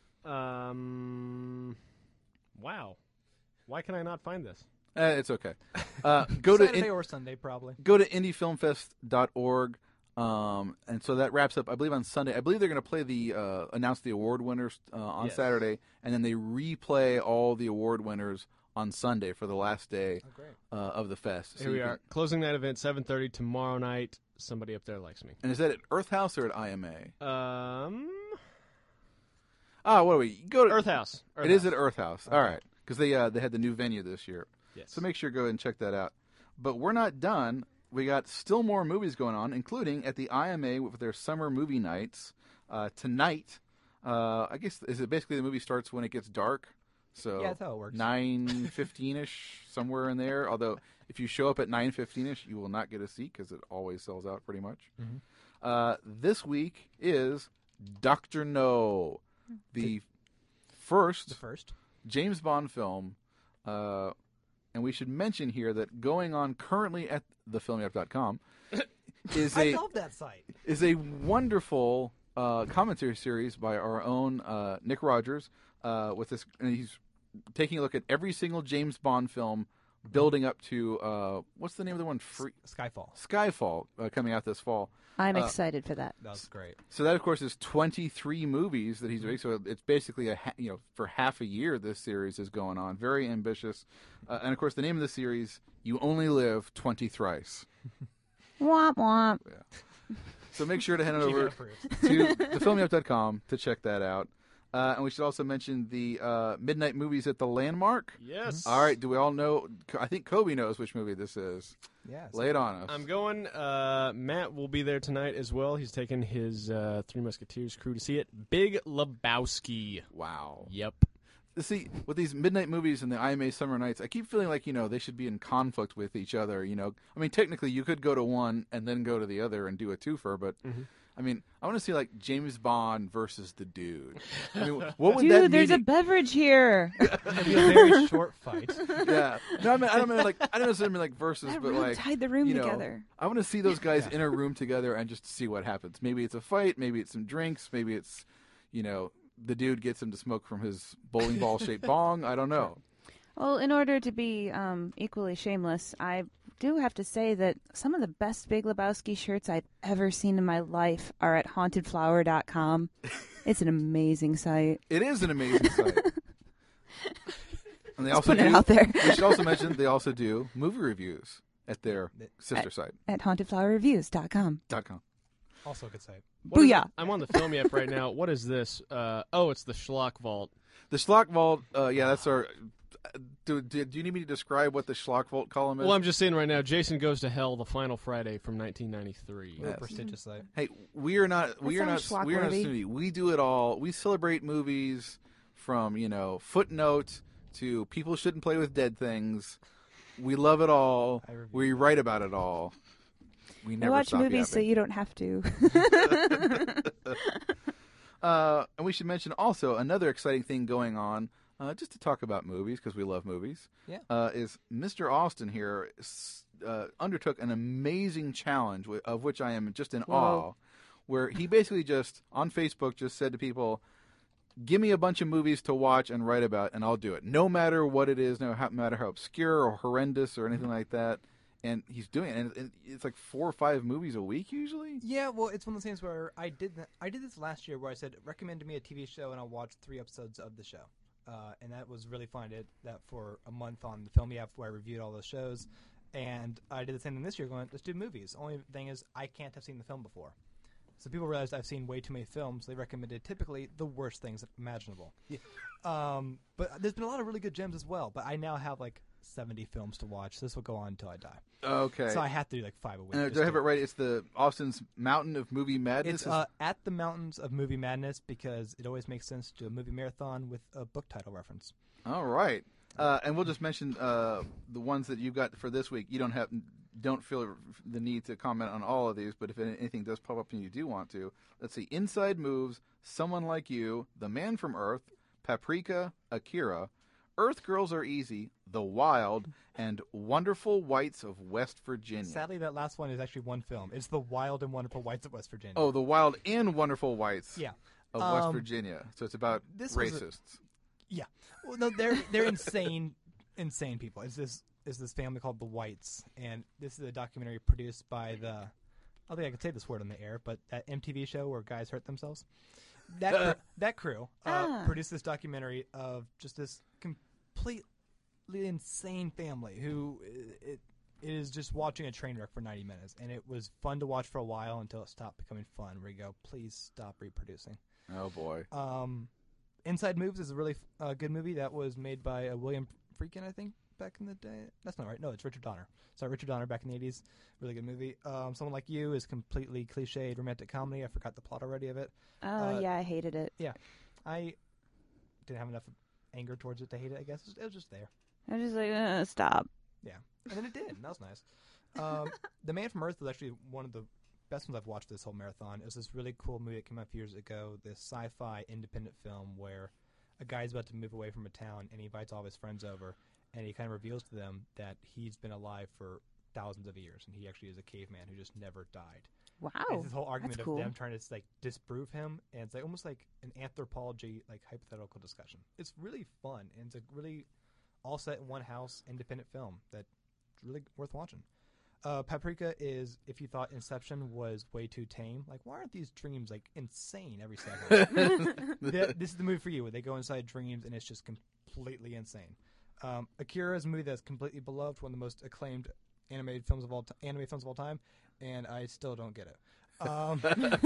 Um, wow. Why can I not find this? Eh, it's okay. Uh, go to Saturday or Sunday, probably. Go to indie film fest dot org. Um, and so that wraps up, I believe, on Sunday. I believe they're going to play the uh, announce the award winners uh, on Yes. Saturday, and then they replay all the award winners on Sunday for the last day Oh, great. uh, of the fest. So Here we you are. can- Closing night event, seven thirty tomorrow night. Somebody Up There Likes Me. And is that at Earth House or at I M A? Um, Ah, what do we go to? Earth House. Earth it is House. at Earth House. All right, because they uh, they had the new venue this year. Yes. So make sure to go ahead and check that out. But we're not done. We got still more movies going on, including at the I M A with their summer movie nights uh, tonight. Uh, I guess is it basically the movie starts when it gets dark. So Yeah, that's how it works. nine fifteen ish, somewhere in there. Although if you show up at nine fifteen ish, you will not get a seat because it always sells out pretty much. Mhm. Uh, this week is Doctor No, the first, The first. James Bond film. Uh, and we should mention here that going on currently at the film yap dot com is I a love that site. is a wonderful uh, commentary series by our own uh, Nick Rogers. Uh, with this, and he's taking a look at every single James Bond film, building up to uh, what's the name of the one? Free Skyfall. Skyfall uh, coming out this fall. I'm Uh, excited for that. That was great. So that, of course, is twenty-three movies that he's doing. So it's basically a ha- you know for half a year this series is going on. Very ambitious, uh, and of course the name of the series: You Only Live Twenty Thrice. Womp womp. So make sure to head on Gmail over approved. to the film yap dot com to check that out. Uh, and we should also mention the uh, midnight movies at the Landmark. Yes. All right. Do we all know? I think Kobe knows which movie this is. Yes. Lay it on us. I'm going. Uh, Matt will be there tonight as well. He's taking his uh, Three Musketeers crew to see it. Big Lebowski. Wow. Yep. See, with these midnight movies and the I M A summer nights, I keep feeling like, you know, they should be in conflict with each other, you know. I mean, technically, you could go to one and then go to the other and do a twofer, but, Mhm. I mean, I want to see, like, James Bond versus the Dude. I mean, what would Dude, that there's a meaning... beverage here. It'd be a very short fight. Yeah. No, I mean, I don't mean, like, I don't necessarily mean, like, versus, That but, room like... tied the room you know, together. I want to see those guys in a room together and just see what happens. Maybe it's a fight, maybe it's some drinks, maybe it's, you know... the dude gets him to smoke from his bowling ball shaped bong. I don't know. Well, in order to be um, equally shameless, I do have to say that some of the best Big Lebowski shirts I've ever seen in my life are at haunted flower dot com. It's an amazing site. It is an amazing site. And they Let's also put it do, out there. We should also mention they also do movie reviews at their sister At, site. at haunted flower reviews dot com. Dot com. Also a good site. What is Booyah. it? I'm on the Film Yap right now. What is this? Uh, oh, it's the Schlock Vault. The Schlock Vault, uh, yeah, that's our... Do, do, do you need me to describe what the Schlock Vault column is? Well, I'm just saying right now, Jason Goes to Hell, the final Friday from nineteen ninety-three. Yes. Prestigious site. Hey, we are not. We That are not. sounds We are not. schlock-worthy. Snooty. We do it all. We celebrate movies from you know footnote to people shouldn't play with dead things. We love it all. We write about it all. We We never watch stop movies so yapping. you don't have to. uh, and we should mention also another exciting thing going on. Uh, just to talk about movies because we love movies. Yeah. Uh, is Mister Austin here s- uh, undertook an amazing challenge w- of which I am just in Whoa. awe, where he basically just on Facebook just said to people, "Give me a bunch of movies to watch and write about, and I'll do it. No matter what it is, no how, matter how obscure or horrendous or anything like that. and he's doing it, and and it's like four or five movies a week usually. Yeah, well, it's one of those things where I did that. I did this last year where I said, recommend to me a T V show, and I'll watch three episodes of the show. Uh, and that was really fun. I did that for a month on the Film App where I reviewed all those shows. And I did the same thing this year going, let's do movies. Only thing is, I can't have seen the film before. So people realized I've seen way too many films. They recommended typically the worst things imaginable. Yeah. Um, but there's been a lot of really good gems as well. But I now have like seventy films to watch. This will go on until I die. Okay. So I have to do like five a week. Uh, do I have it right? It's the Austin's Mountain of Movie Madness? It's uh, at the Mountains of Movie Madness because it always makes sense to do a movie marathon with a book title reference. All right. Uh, and we'll just mention uh, the ones that you've got for this week. You don't have, don't feel the need to comment on all of these, but if anything does pop up and you do want to, let's see. Inside Moves, Someone Like You, The Man from Earth, Paprika, Akira, Earth Girls Are Easy, The Wild, and Wonderful Whites of West Virginia. Sadly, that last one is actually one film. It's The Wild and Wonderful Whites of West Virginia. Oh, The Wild and Wonderful Whites yeah. of um, West Virginia. So it's about this racists. Yeah, well, no, they're they're insane, insane people. It's this is this family called the Whites, and this is a documentary produced by the. I don't think I can say this word on the air, but that M T V show where guys hurt themselves. That cr- that crew uh, Ah. produced this documentary of just this completely insane family who it, it is just watching a train wreck for ninety minutes, and it was fun to watch for a while until it stopped becoming fun. Where you go, please stop reproducing. Oh boy. Um. Inside Moves is a really uh, good movie that was made by uh, William Friedkin, I think, back in the day. That's not right. No, it's Richard Donner. Sorry, Richard Donner back in the eighties. Really good movie. Um, Someone Like You is completely cliched romantic comedy. I forgot the plot already of it. Oh, Uh, yeah, I hated it. Yeah. I didn't have enough anger towards it to hate it, I guess. It was, it was just there. I was just like, uh, stop. Yeah. And then it did, and that was nice. Um, The Man from Earth was actually one of the best ones I've watched this whole marathon. It was this really cool movie that came out a few years ago, this sci-fi independent film where a guy's about to move away from a town and he invites all of his friends over and he kind of reveals to them that he's been alive for thousands of years and he actually is a caveman who just never died. Wow. And it's this whole argument That's of cool. them trying to like disprove him, and it's like almost like an anthropology like hypothetical discussion. It's really fun, and it's a really all set in one house independent film that's really worth watching. Uh, Paprika is, if you thought Inception was way too tame, like, why aren't these dreams, like, insane every second? The- this is the movie for you, where they go inside dreams, and it's just completely insane. Um, Akira is a movie that's completely beloved, one of the most acclaimed animated films of all t- anime films of all time, and I still don't get it. Um,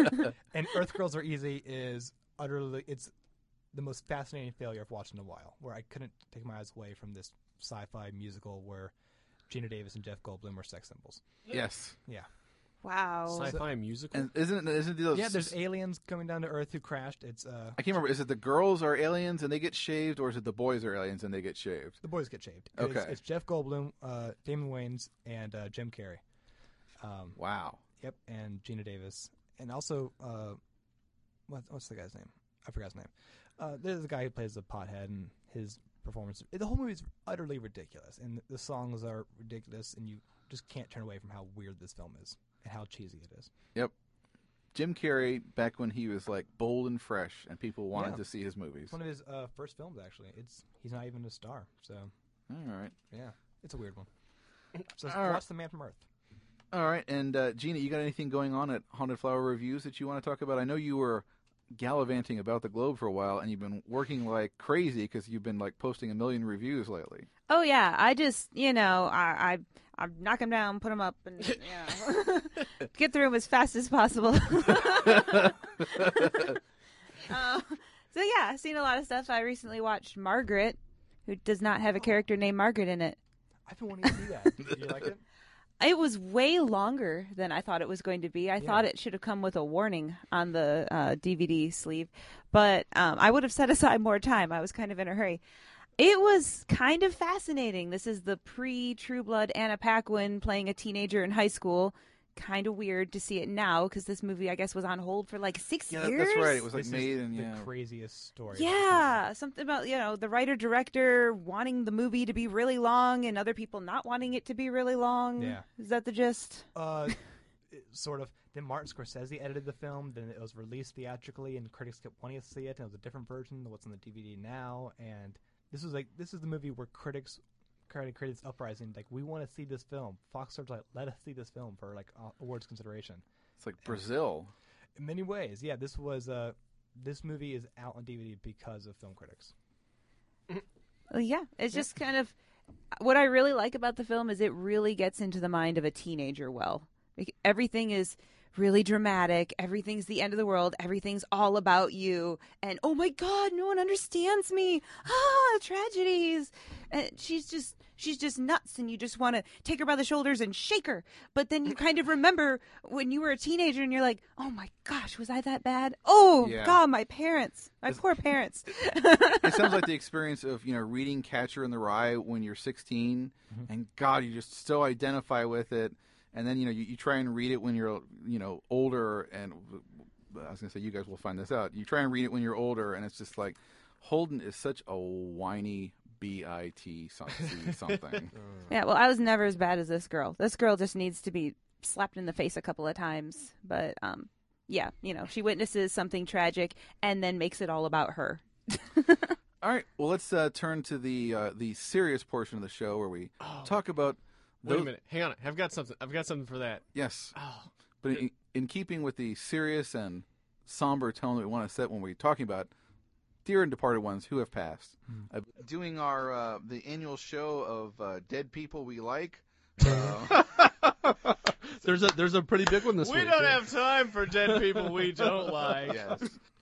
and Earth Girls Are Easy is utterly, it's the most fascinating failure I've watched in a while, where I couldn't take my eyes away from this sci-fi musical where Gina Davis and Jeff Goldblum are sex symbols. Yes. Yeah. Wow. Sci-fi musical. And isn't it, isn't it those? Yeah, there's aliens coming down to Earth who crashed. It's uh, I can't remember. Is it the girls are aliens and they get shaved, or is it the boys are aliens and they get shaved? the boys get shaved. It's, Okay. it's Jeff Goldblum, uh, Damon Wayans, and uh, Jim Carrey. Um, Wow. Yep, and Gina Davis, and also uh, what, what's the guy's name? I forgot his name. Uh, there's a guy who plays the pothead, and his performance. The whole movie is utterly ridiculous, and the songs are ridiculous, and you just can't turn away from how weird this film is and how cheesy it is. Yep. Jim Carrey, back when he was like bold and fresh, and people wanted Yeah. to see his movies. It's one of his uh, first films, actually. It's he's not even a star, so All right. yeah, it's a weird one. So All right. watch The Man from Earth. All right, and uh, Gina, you got anything going on at Haunted Flower Reviews that you want to talk about? I know you were gallivanting about the globe for a while, and you've been working like crazy because you've been like posting a million reviews lately. Oh yeah, I just you know I I, I knock them down, put them up, and you know get through them as fast as possible. uh, so yeah, I've seen a lot of stuff. I recently watched Margaret, who does not have a character named Margaret in it. I've been wanting to see that. Did you like it? It was way longer than I thought it was going to be. I Yeah. thought it should have come with a warning on the uh, D V D sleeve, but um, I would have set aside more time. I was kind of in a hurry. It was kind of fascinating. This is the pre-True Blood Anna Paquin playing a teenager in high school. Kind of weird to see it now because this movie, I guess, was on hold for like six Yeah, years. that's right. It was like This made is and the yeah. craziest story. Yeah, something about, you know, the writer-director wanting the movie to be really long and other people not wanting it to be really long. Yeah. Is that the gist? Uh, it- sort of. Then Martin Scorsese edited the film. Then it was released theatrically, and critics kept wanting to see it. And it was a different version than what's on the D V D now. And this was like this is the movie where critics created, created this uprising. Like, we want to see this film. Fox starts like, let us see this film for like uh, awards consideration. It's like Brazil. In many ways, yeah. This was uh, this movie is out on D V D because of film critics. Well, yeah, it's just kind of what I really like about the film is it really gets into the mind of a teenager well. Like, everything is really dramatic. Everything's the end of the world. Everything's all about you. And, oh, my God, no one understands me. Ah, tragedies. And she's just she's just nuts, and you just want to take her by the shoulders and shake her. But then you kind of remember when you were a teenager, and you're like, oh, my gosh, was I that bad? Oh, Yeah. God, my parents. My It's- poor parents. It sounds like the experience of, you know, reading Catcher in the Rye when you're sixteen, and God, you just so identify with it. And then, you know, you, you try and read it when you're, you know, older, and I was going to say, you guys will find this out. You try and read it when you're older, and it's just like, Holden is such a whiny B I T something. Yeah, well, I was never as bad as this girl. This girl just needs to be slapped in the face a couple of times. But, um, yeah, you know, she witnesses something tragic and then makes it all about her. All right, well, let's uh, turn to the uh, the serious portion of the show where we talk about. Wait a those- minute. Hang on. I've got something. I've got something for that. Yes. Oh. But in, in keeping with the serious and somber tone that we want to set when we're talking about dear and departed ones who have passed, uh, doing our uh, the annual show of uh, dead people we like. Uh, There's a there's a pretty big one this we week. don't too. have time for dead people we don't like. Yes.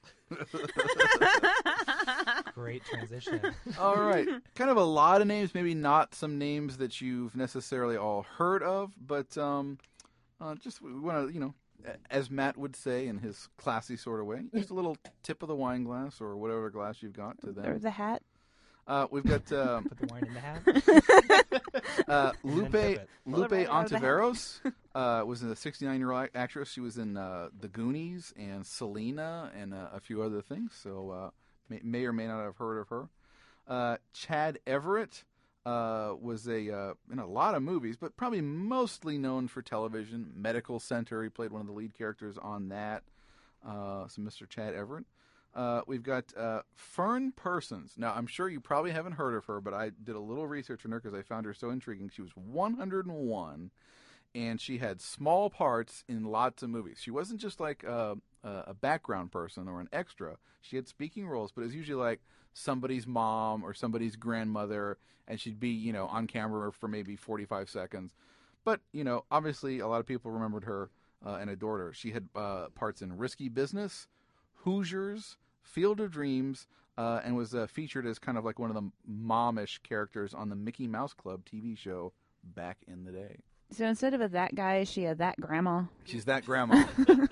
Great transition. All right. Kind of a lot of names, maybe not some names that you've necessarily all heard of, but um, uh, just we want to, you know, a- as Matt would say in his classy sort of way, just a little tip of the wine glass or whatever glass you've got to them. Or the hat. Uh, we've got um, Put the wine in the hat. uh, And then Lupe tip it. Lupe Pull it right out of the hat. Ontiveros uh, was a sixty-nine-year-old actress. She was in uh, The Goonies and Selena and uh, a few other things. So uh, may, may or may not have heard of her. Uh, Chad Everett uh, was a uh, in a lot of movies, but probably mostly known for television. Medical Center. He played one of the lead characters on that. Uh, so Mister Chad Everett. Uh, we've got uh, Fern Persons. Now, I'm sure you probably haven't heard of her, but I did a little research on her because I found her so intriguing. She was one hundred one, and she had small parts in lots of movies. She wasn't just like a, a background person or an extra. She had speaking roles, but it was usually like somebody's mom or somebody's grandmother, and she'd be, you know, on camera for maybe forty-five seconds. But, you know, obviously a lot of people remembered her uh, and adored her. She had uh, parts in Risky Business, Hoosiers, Field of Dreams, uh, and was uh, featured as kind of like one of the momish characters on the Mickey Mouse Club T V show back in the day. So instead of a that guy, is she a that grandma? She's that grandma.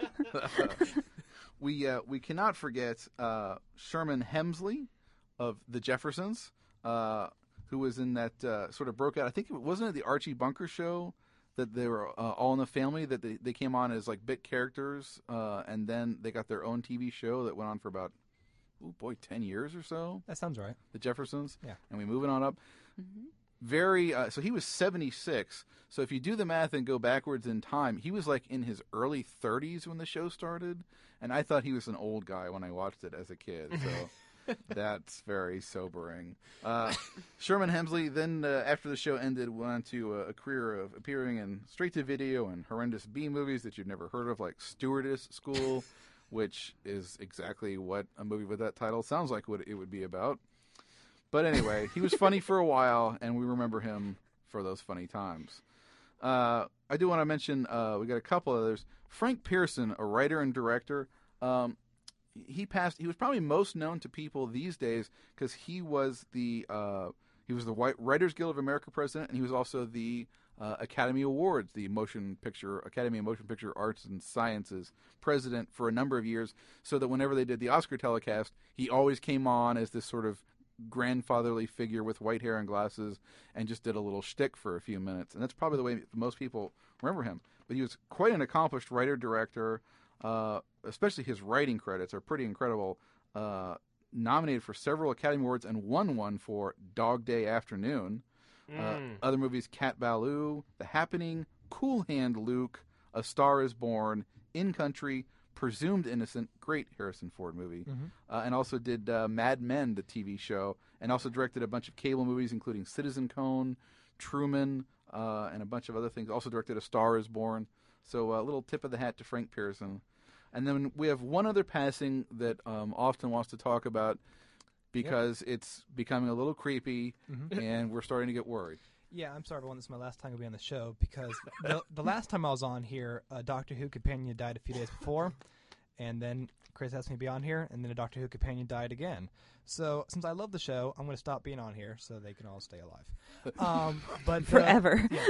we uh, we cannot forget uh, Sherman Hemsley of the Jeffersons, uh, who was in that uh, sort of broke out. I think it wasn't it the Archie Bunker show that they were uh, all in the family, that they, they came on as like bit characters, uh, and then they got their own T V show that went on for about, oh boy, ten years or so. That sounds right. The Jeffersons. Yeah. And we moving on up. Very, uh, so he was seventy-six. So if you do the math and go backwards in time, he was like in his early thirties when the show started. And I thought he was an old guy when I watched it as a kid. So that's very sobering. Uh, Sherman Hemsley then, uh, after the show ended, went on to a, a career of appearing in straight-to-video and horrendous B movies that you've never heard of, like Stewardess School, which is exactly what a movie with that title sounds like what it would be about. But anyway, he was funny for a while, and we remember him for those funny times. Uh, I do want to mention, uh, we got a couple others. Frank Pearson, a writer and director, um, he passed. He was probably most known to people these days because he was the uh, he was the White Writers Guild of America president, and he was also the uh, Academy Awards, the Motion Picture Academy of Motion Picture Arts and Sciences president for a number of years. So that whenever they did the Oscar telecast, he always came on as this sort of grandfatherly figure with white hair and glasses, and just did a little shtick for a few minutes. And that's probably the way most people remember him. But he was quite an accomplished writer-director. Uh, especially his writing credits are pretty incredible. Uh, nominated for several Academy Awards and won one for Dog Day Afternoon. Uh, Mm. other movies, Cat Ballou, The Happening, Cool Hand Luke, A Star is Born, In Country, Presumed Innocent, great Harrison Ford movie, Mhm. uh, and also did uh, Mad Men, the T V show, and also directed a bunch of cable movies, including Citizen Cone, Truman, uh, and a bunch of other things. Also directed A Star Is Born. So a little tip of the hat to Frank Pearson. And then we have one other passing that um, Austin wants to talk about because it's becoming a little creepy, Mhm. and we're starting to get worried. Yeah, I'm sorry, everyone. This is my last time to be on the show because the, the last time I was on here, a Doctor Who companion died a few days before, and then Chris asked me to be on here, and then a Doctor Who companion died again. So since I love the show, I'm going to stop being on here so they can all stay alive. Um, but uh, Forever. yeah.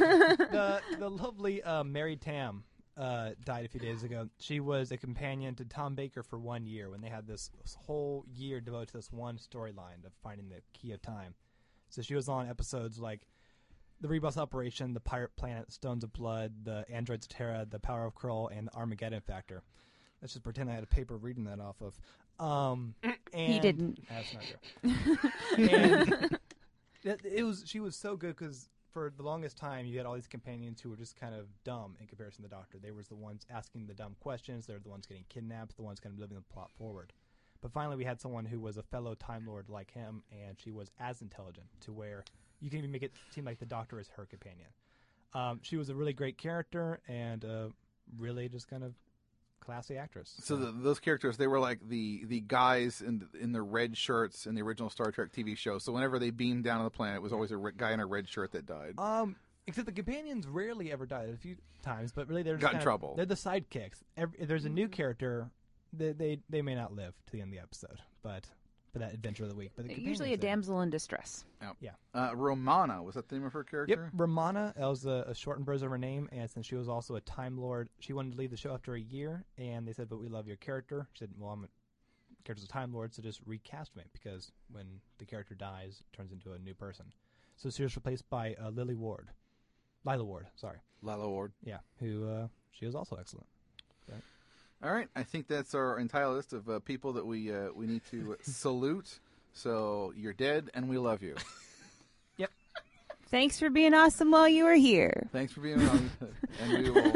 the the lovely uh, Mary Tam uh, died a few days ago. She was a companion to Tom Baker for one year when they had this whole year devoted to this one storyline of finding the key of time. So she was on episodes like the Rebus Operation, the Pirate Planet, Stones of Blood, the Androids of Terra, the Power of Krull, and the Armageddon Factor. Let's just pretend I had a paper reading that off of. Um, and He didn't. That's not true. and it, it was she was so good because for the longest time you had all these companions who were just kind of dumb in comparison to the Doctor. They were the ones asking the dumb questions. They were the ones getting kidnapped, the ones kind of moving the plot forward. But finally, we had someone who was a fellow Time Lord like him, and she was as intelligent to where you can even make it seem like the Doctor is her companion. Um, she was a really great character and uh, really just kind of classy actress. So the, those characters, they were like the, the guys in in the red shirts in the original Star Trek T V show. So whenever they beamed down on the planet, it was always a re- guy in a red shirt that died. Um, except the companions rarely ever died. A few times, but really they're just Got in kind of- trouble. They're the sidekicks. Every, if there's a new character. They, they they may not live to the end of the episode, but for that adventure of the week. But the Usually a companions, they- damsel in distress. Yeah. Yeah. Uh, Romana, was that the name of her character? Yep, Romana. That was a, a shortened version of her name, and since she was also a Time Lord, she wanted to leave the show after a year, and they said, "But we love your character." She said, "Well, I'm a character's a Time Lord, so just recast me because when the character dies, it turns into a new person." So she was replaced by uh, Lily Ward, Lila Ward. Sorry, Lila Ward. Yeah, who uh, she was also excellent. So, All right, I think that's our entire list of uh, people that we uh, we need to salute. So you're dead, and we love you. Thanks for being awesome while you were here. Thanks for being on, and we will.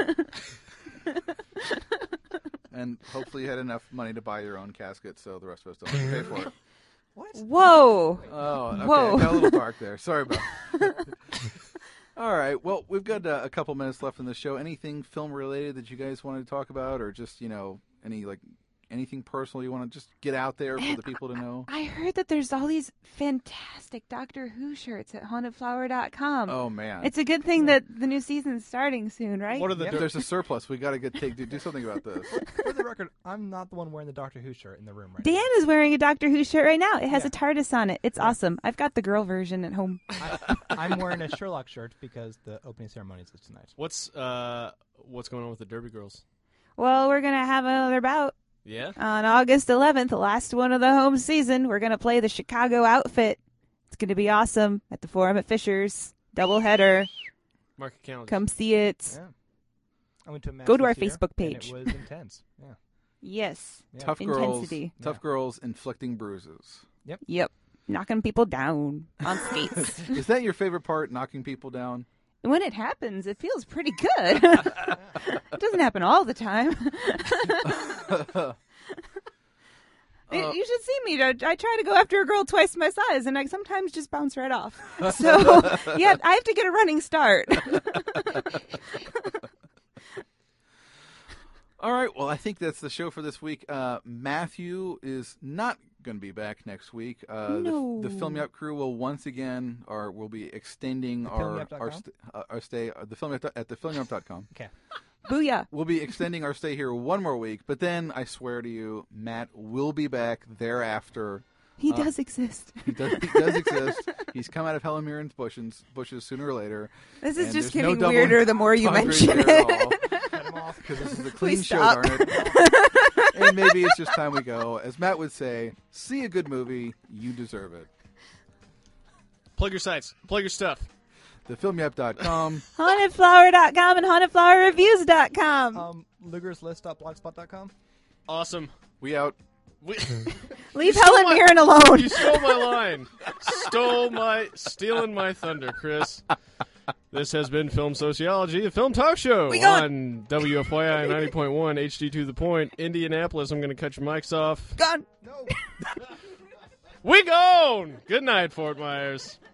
And hopefully you had enough money to buy your own casket, so the rest of us don't have to pay for it. What? Whoa. Oh, okay. Whoa. It got a little dark there. Sorry about that. All right. Well, we've got uh, a couple minutes left in the show. Anything film related that you guys wanted to talk about, or just, you know, any like anything personal you want to just get out there for the people to know? I heard that there's all these fantastic Doctor Who shirts at haunted flower dot com. Oh man. It's a good thing that the new season's starting soon, right? What are the? Yep. There's a surplus. We got to get take do, do something about this. for the record, I'm not the one wearing the Doctor Who shirt in the room right Dan is wearing a Doctor Who shirt right now. It has Yeah. a TARDIS on it. It's awesome. I've got the girl version at home. now. I'm wearing a Sherlock shirt because the opening ceremony is tonight. What's uh what's going on with the Derby Girls? Well, we're going to have another bout. Yeah? On August eleventh, the last one of the home season, we're going to play the Chicago outfit. It's going to be awesome at the Forum at Fisher's. Doubleheader. Mark your calendar. Come see it. Yeah. I went to a match Go to our this year, Facebook and page. it was intense. Yeah. Yes. Yeah. Tough girls. Intensity. Tough girls inflicting bruises. Yep. Yep. Knocking people down on skates. Is that your favorite part? Knocking people down? When it happens, it feels pretty good. It doesn't happen all the time. You- you should see me. I I try to go after a girl twice my size, and I sometimes just bounce right off. So, yeah, I have to get a running start. All right. Well, I think that's the show for this week. Uh, Matthew is not going to be back next week. Uh, No. the, the Film Yap crew will once again, or will be extending our filmyap dot our, com? st- uh, our stay uh, the film at the film yap dot com. Okay. Booyah. We'll be extending our stay here one more week, but then I swear to you, Matt will be back thereafter. He Uh, does exist. He does, he does exist. He's come out of Helen Mirren's bushes, bushes sooner or later. This is And just there's no getting double weirder the more you entendres mention there it. at all. Cut him off because this is a clean Please show, stop. darn it. And maybe it's just time we go. As Matt would say, see a good movie, you deserve it. Plug your sites. Plug your stuff. the film yap dot com. haunted flower dot com and haunted flower reviews dot com. Um, Luger's List dot blogspot dot com. Awesome. We out. We, Leave You Helen stole my- Mirren alone. You stole my line. Stole my, stealing my thunder, Chris. This has been Film Sociology, a film talk show We gone. on W F Y I ninety point one H D to the point, Indianapolis. I'm going to cut your mics off. Gone. We gone. Good night, Fort Myers.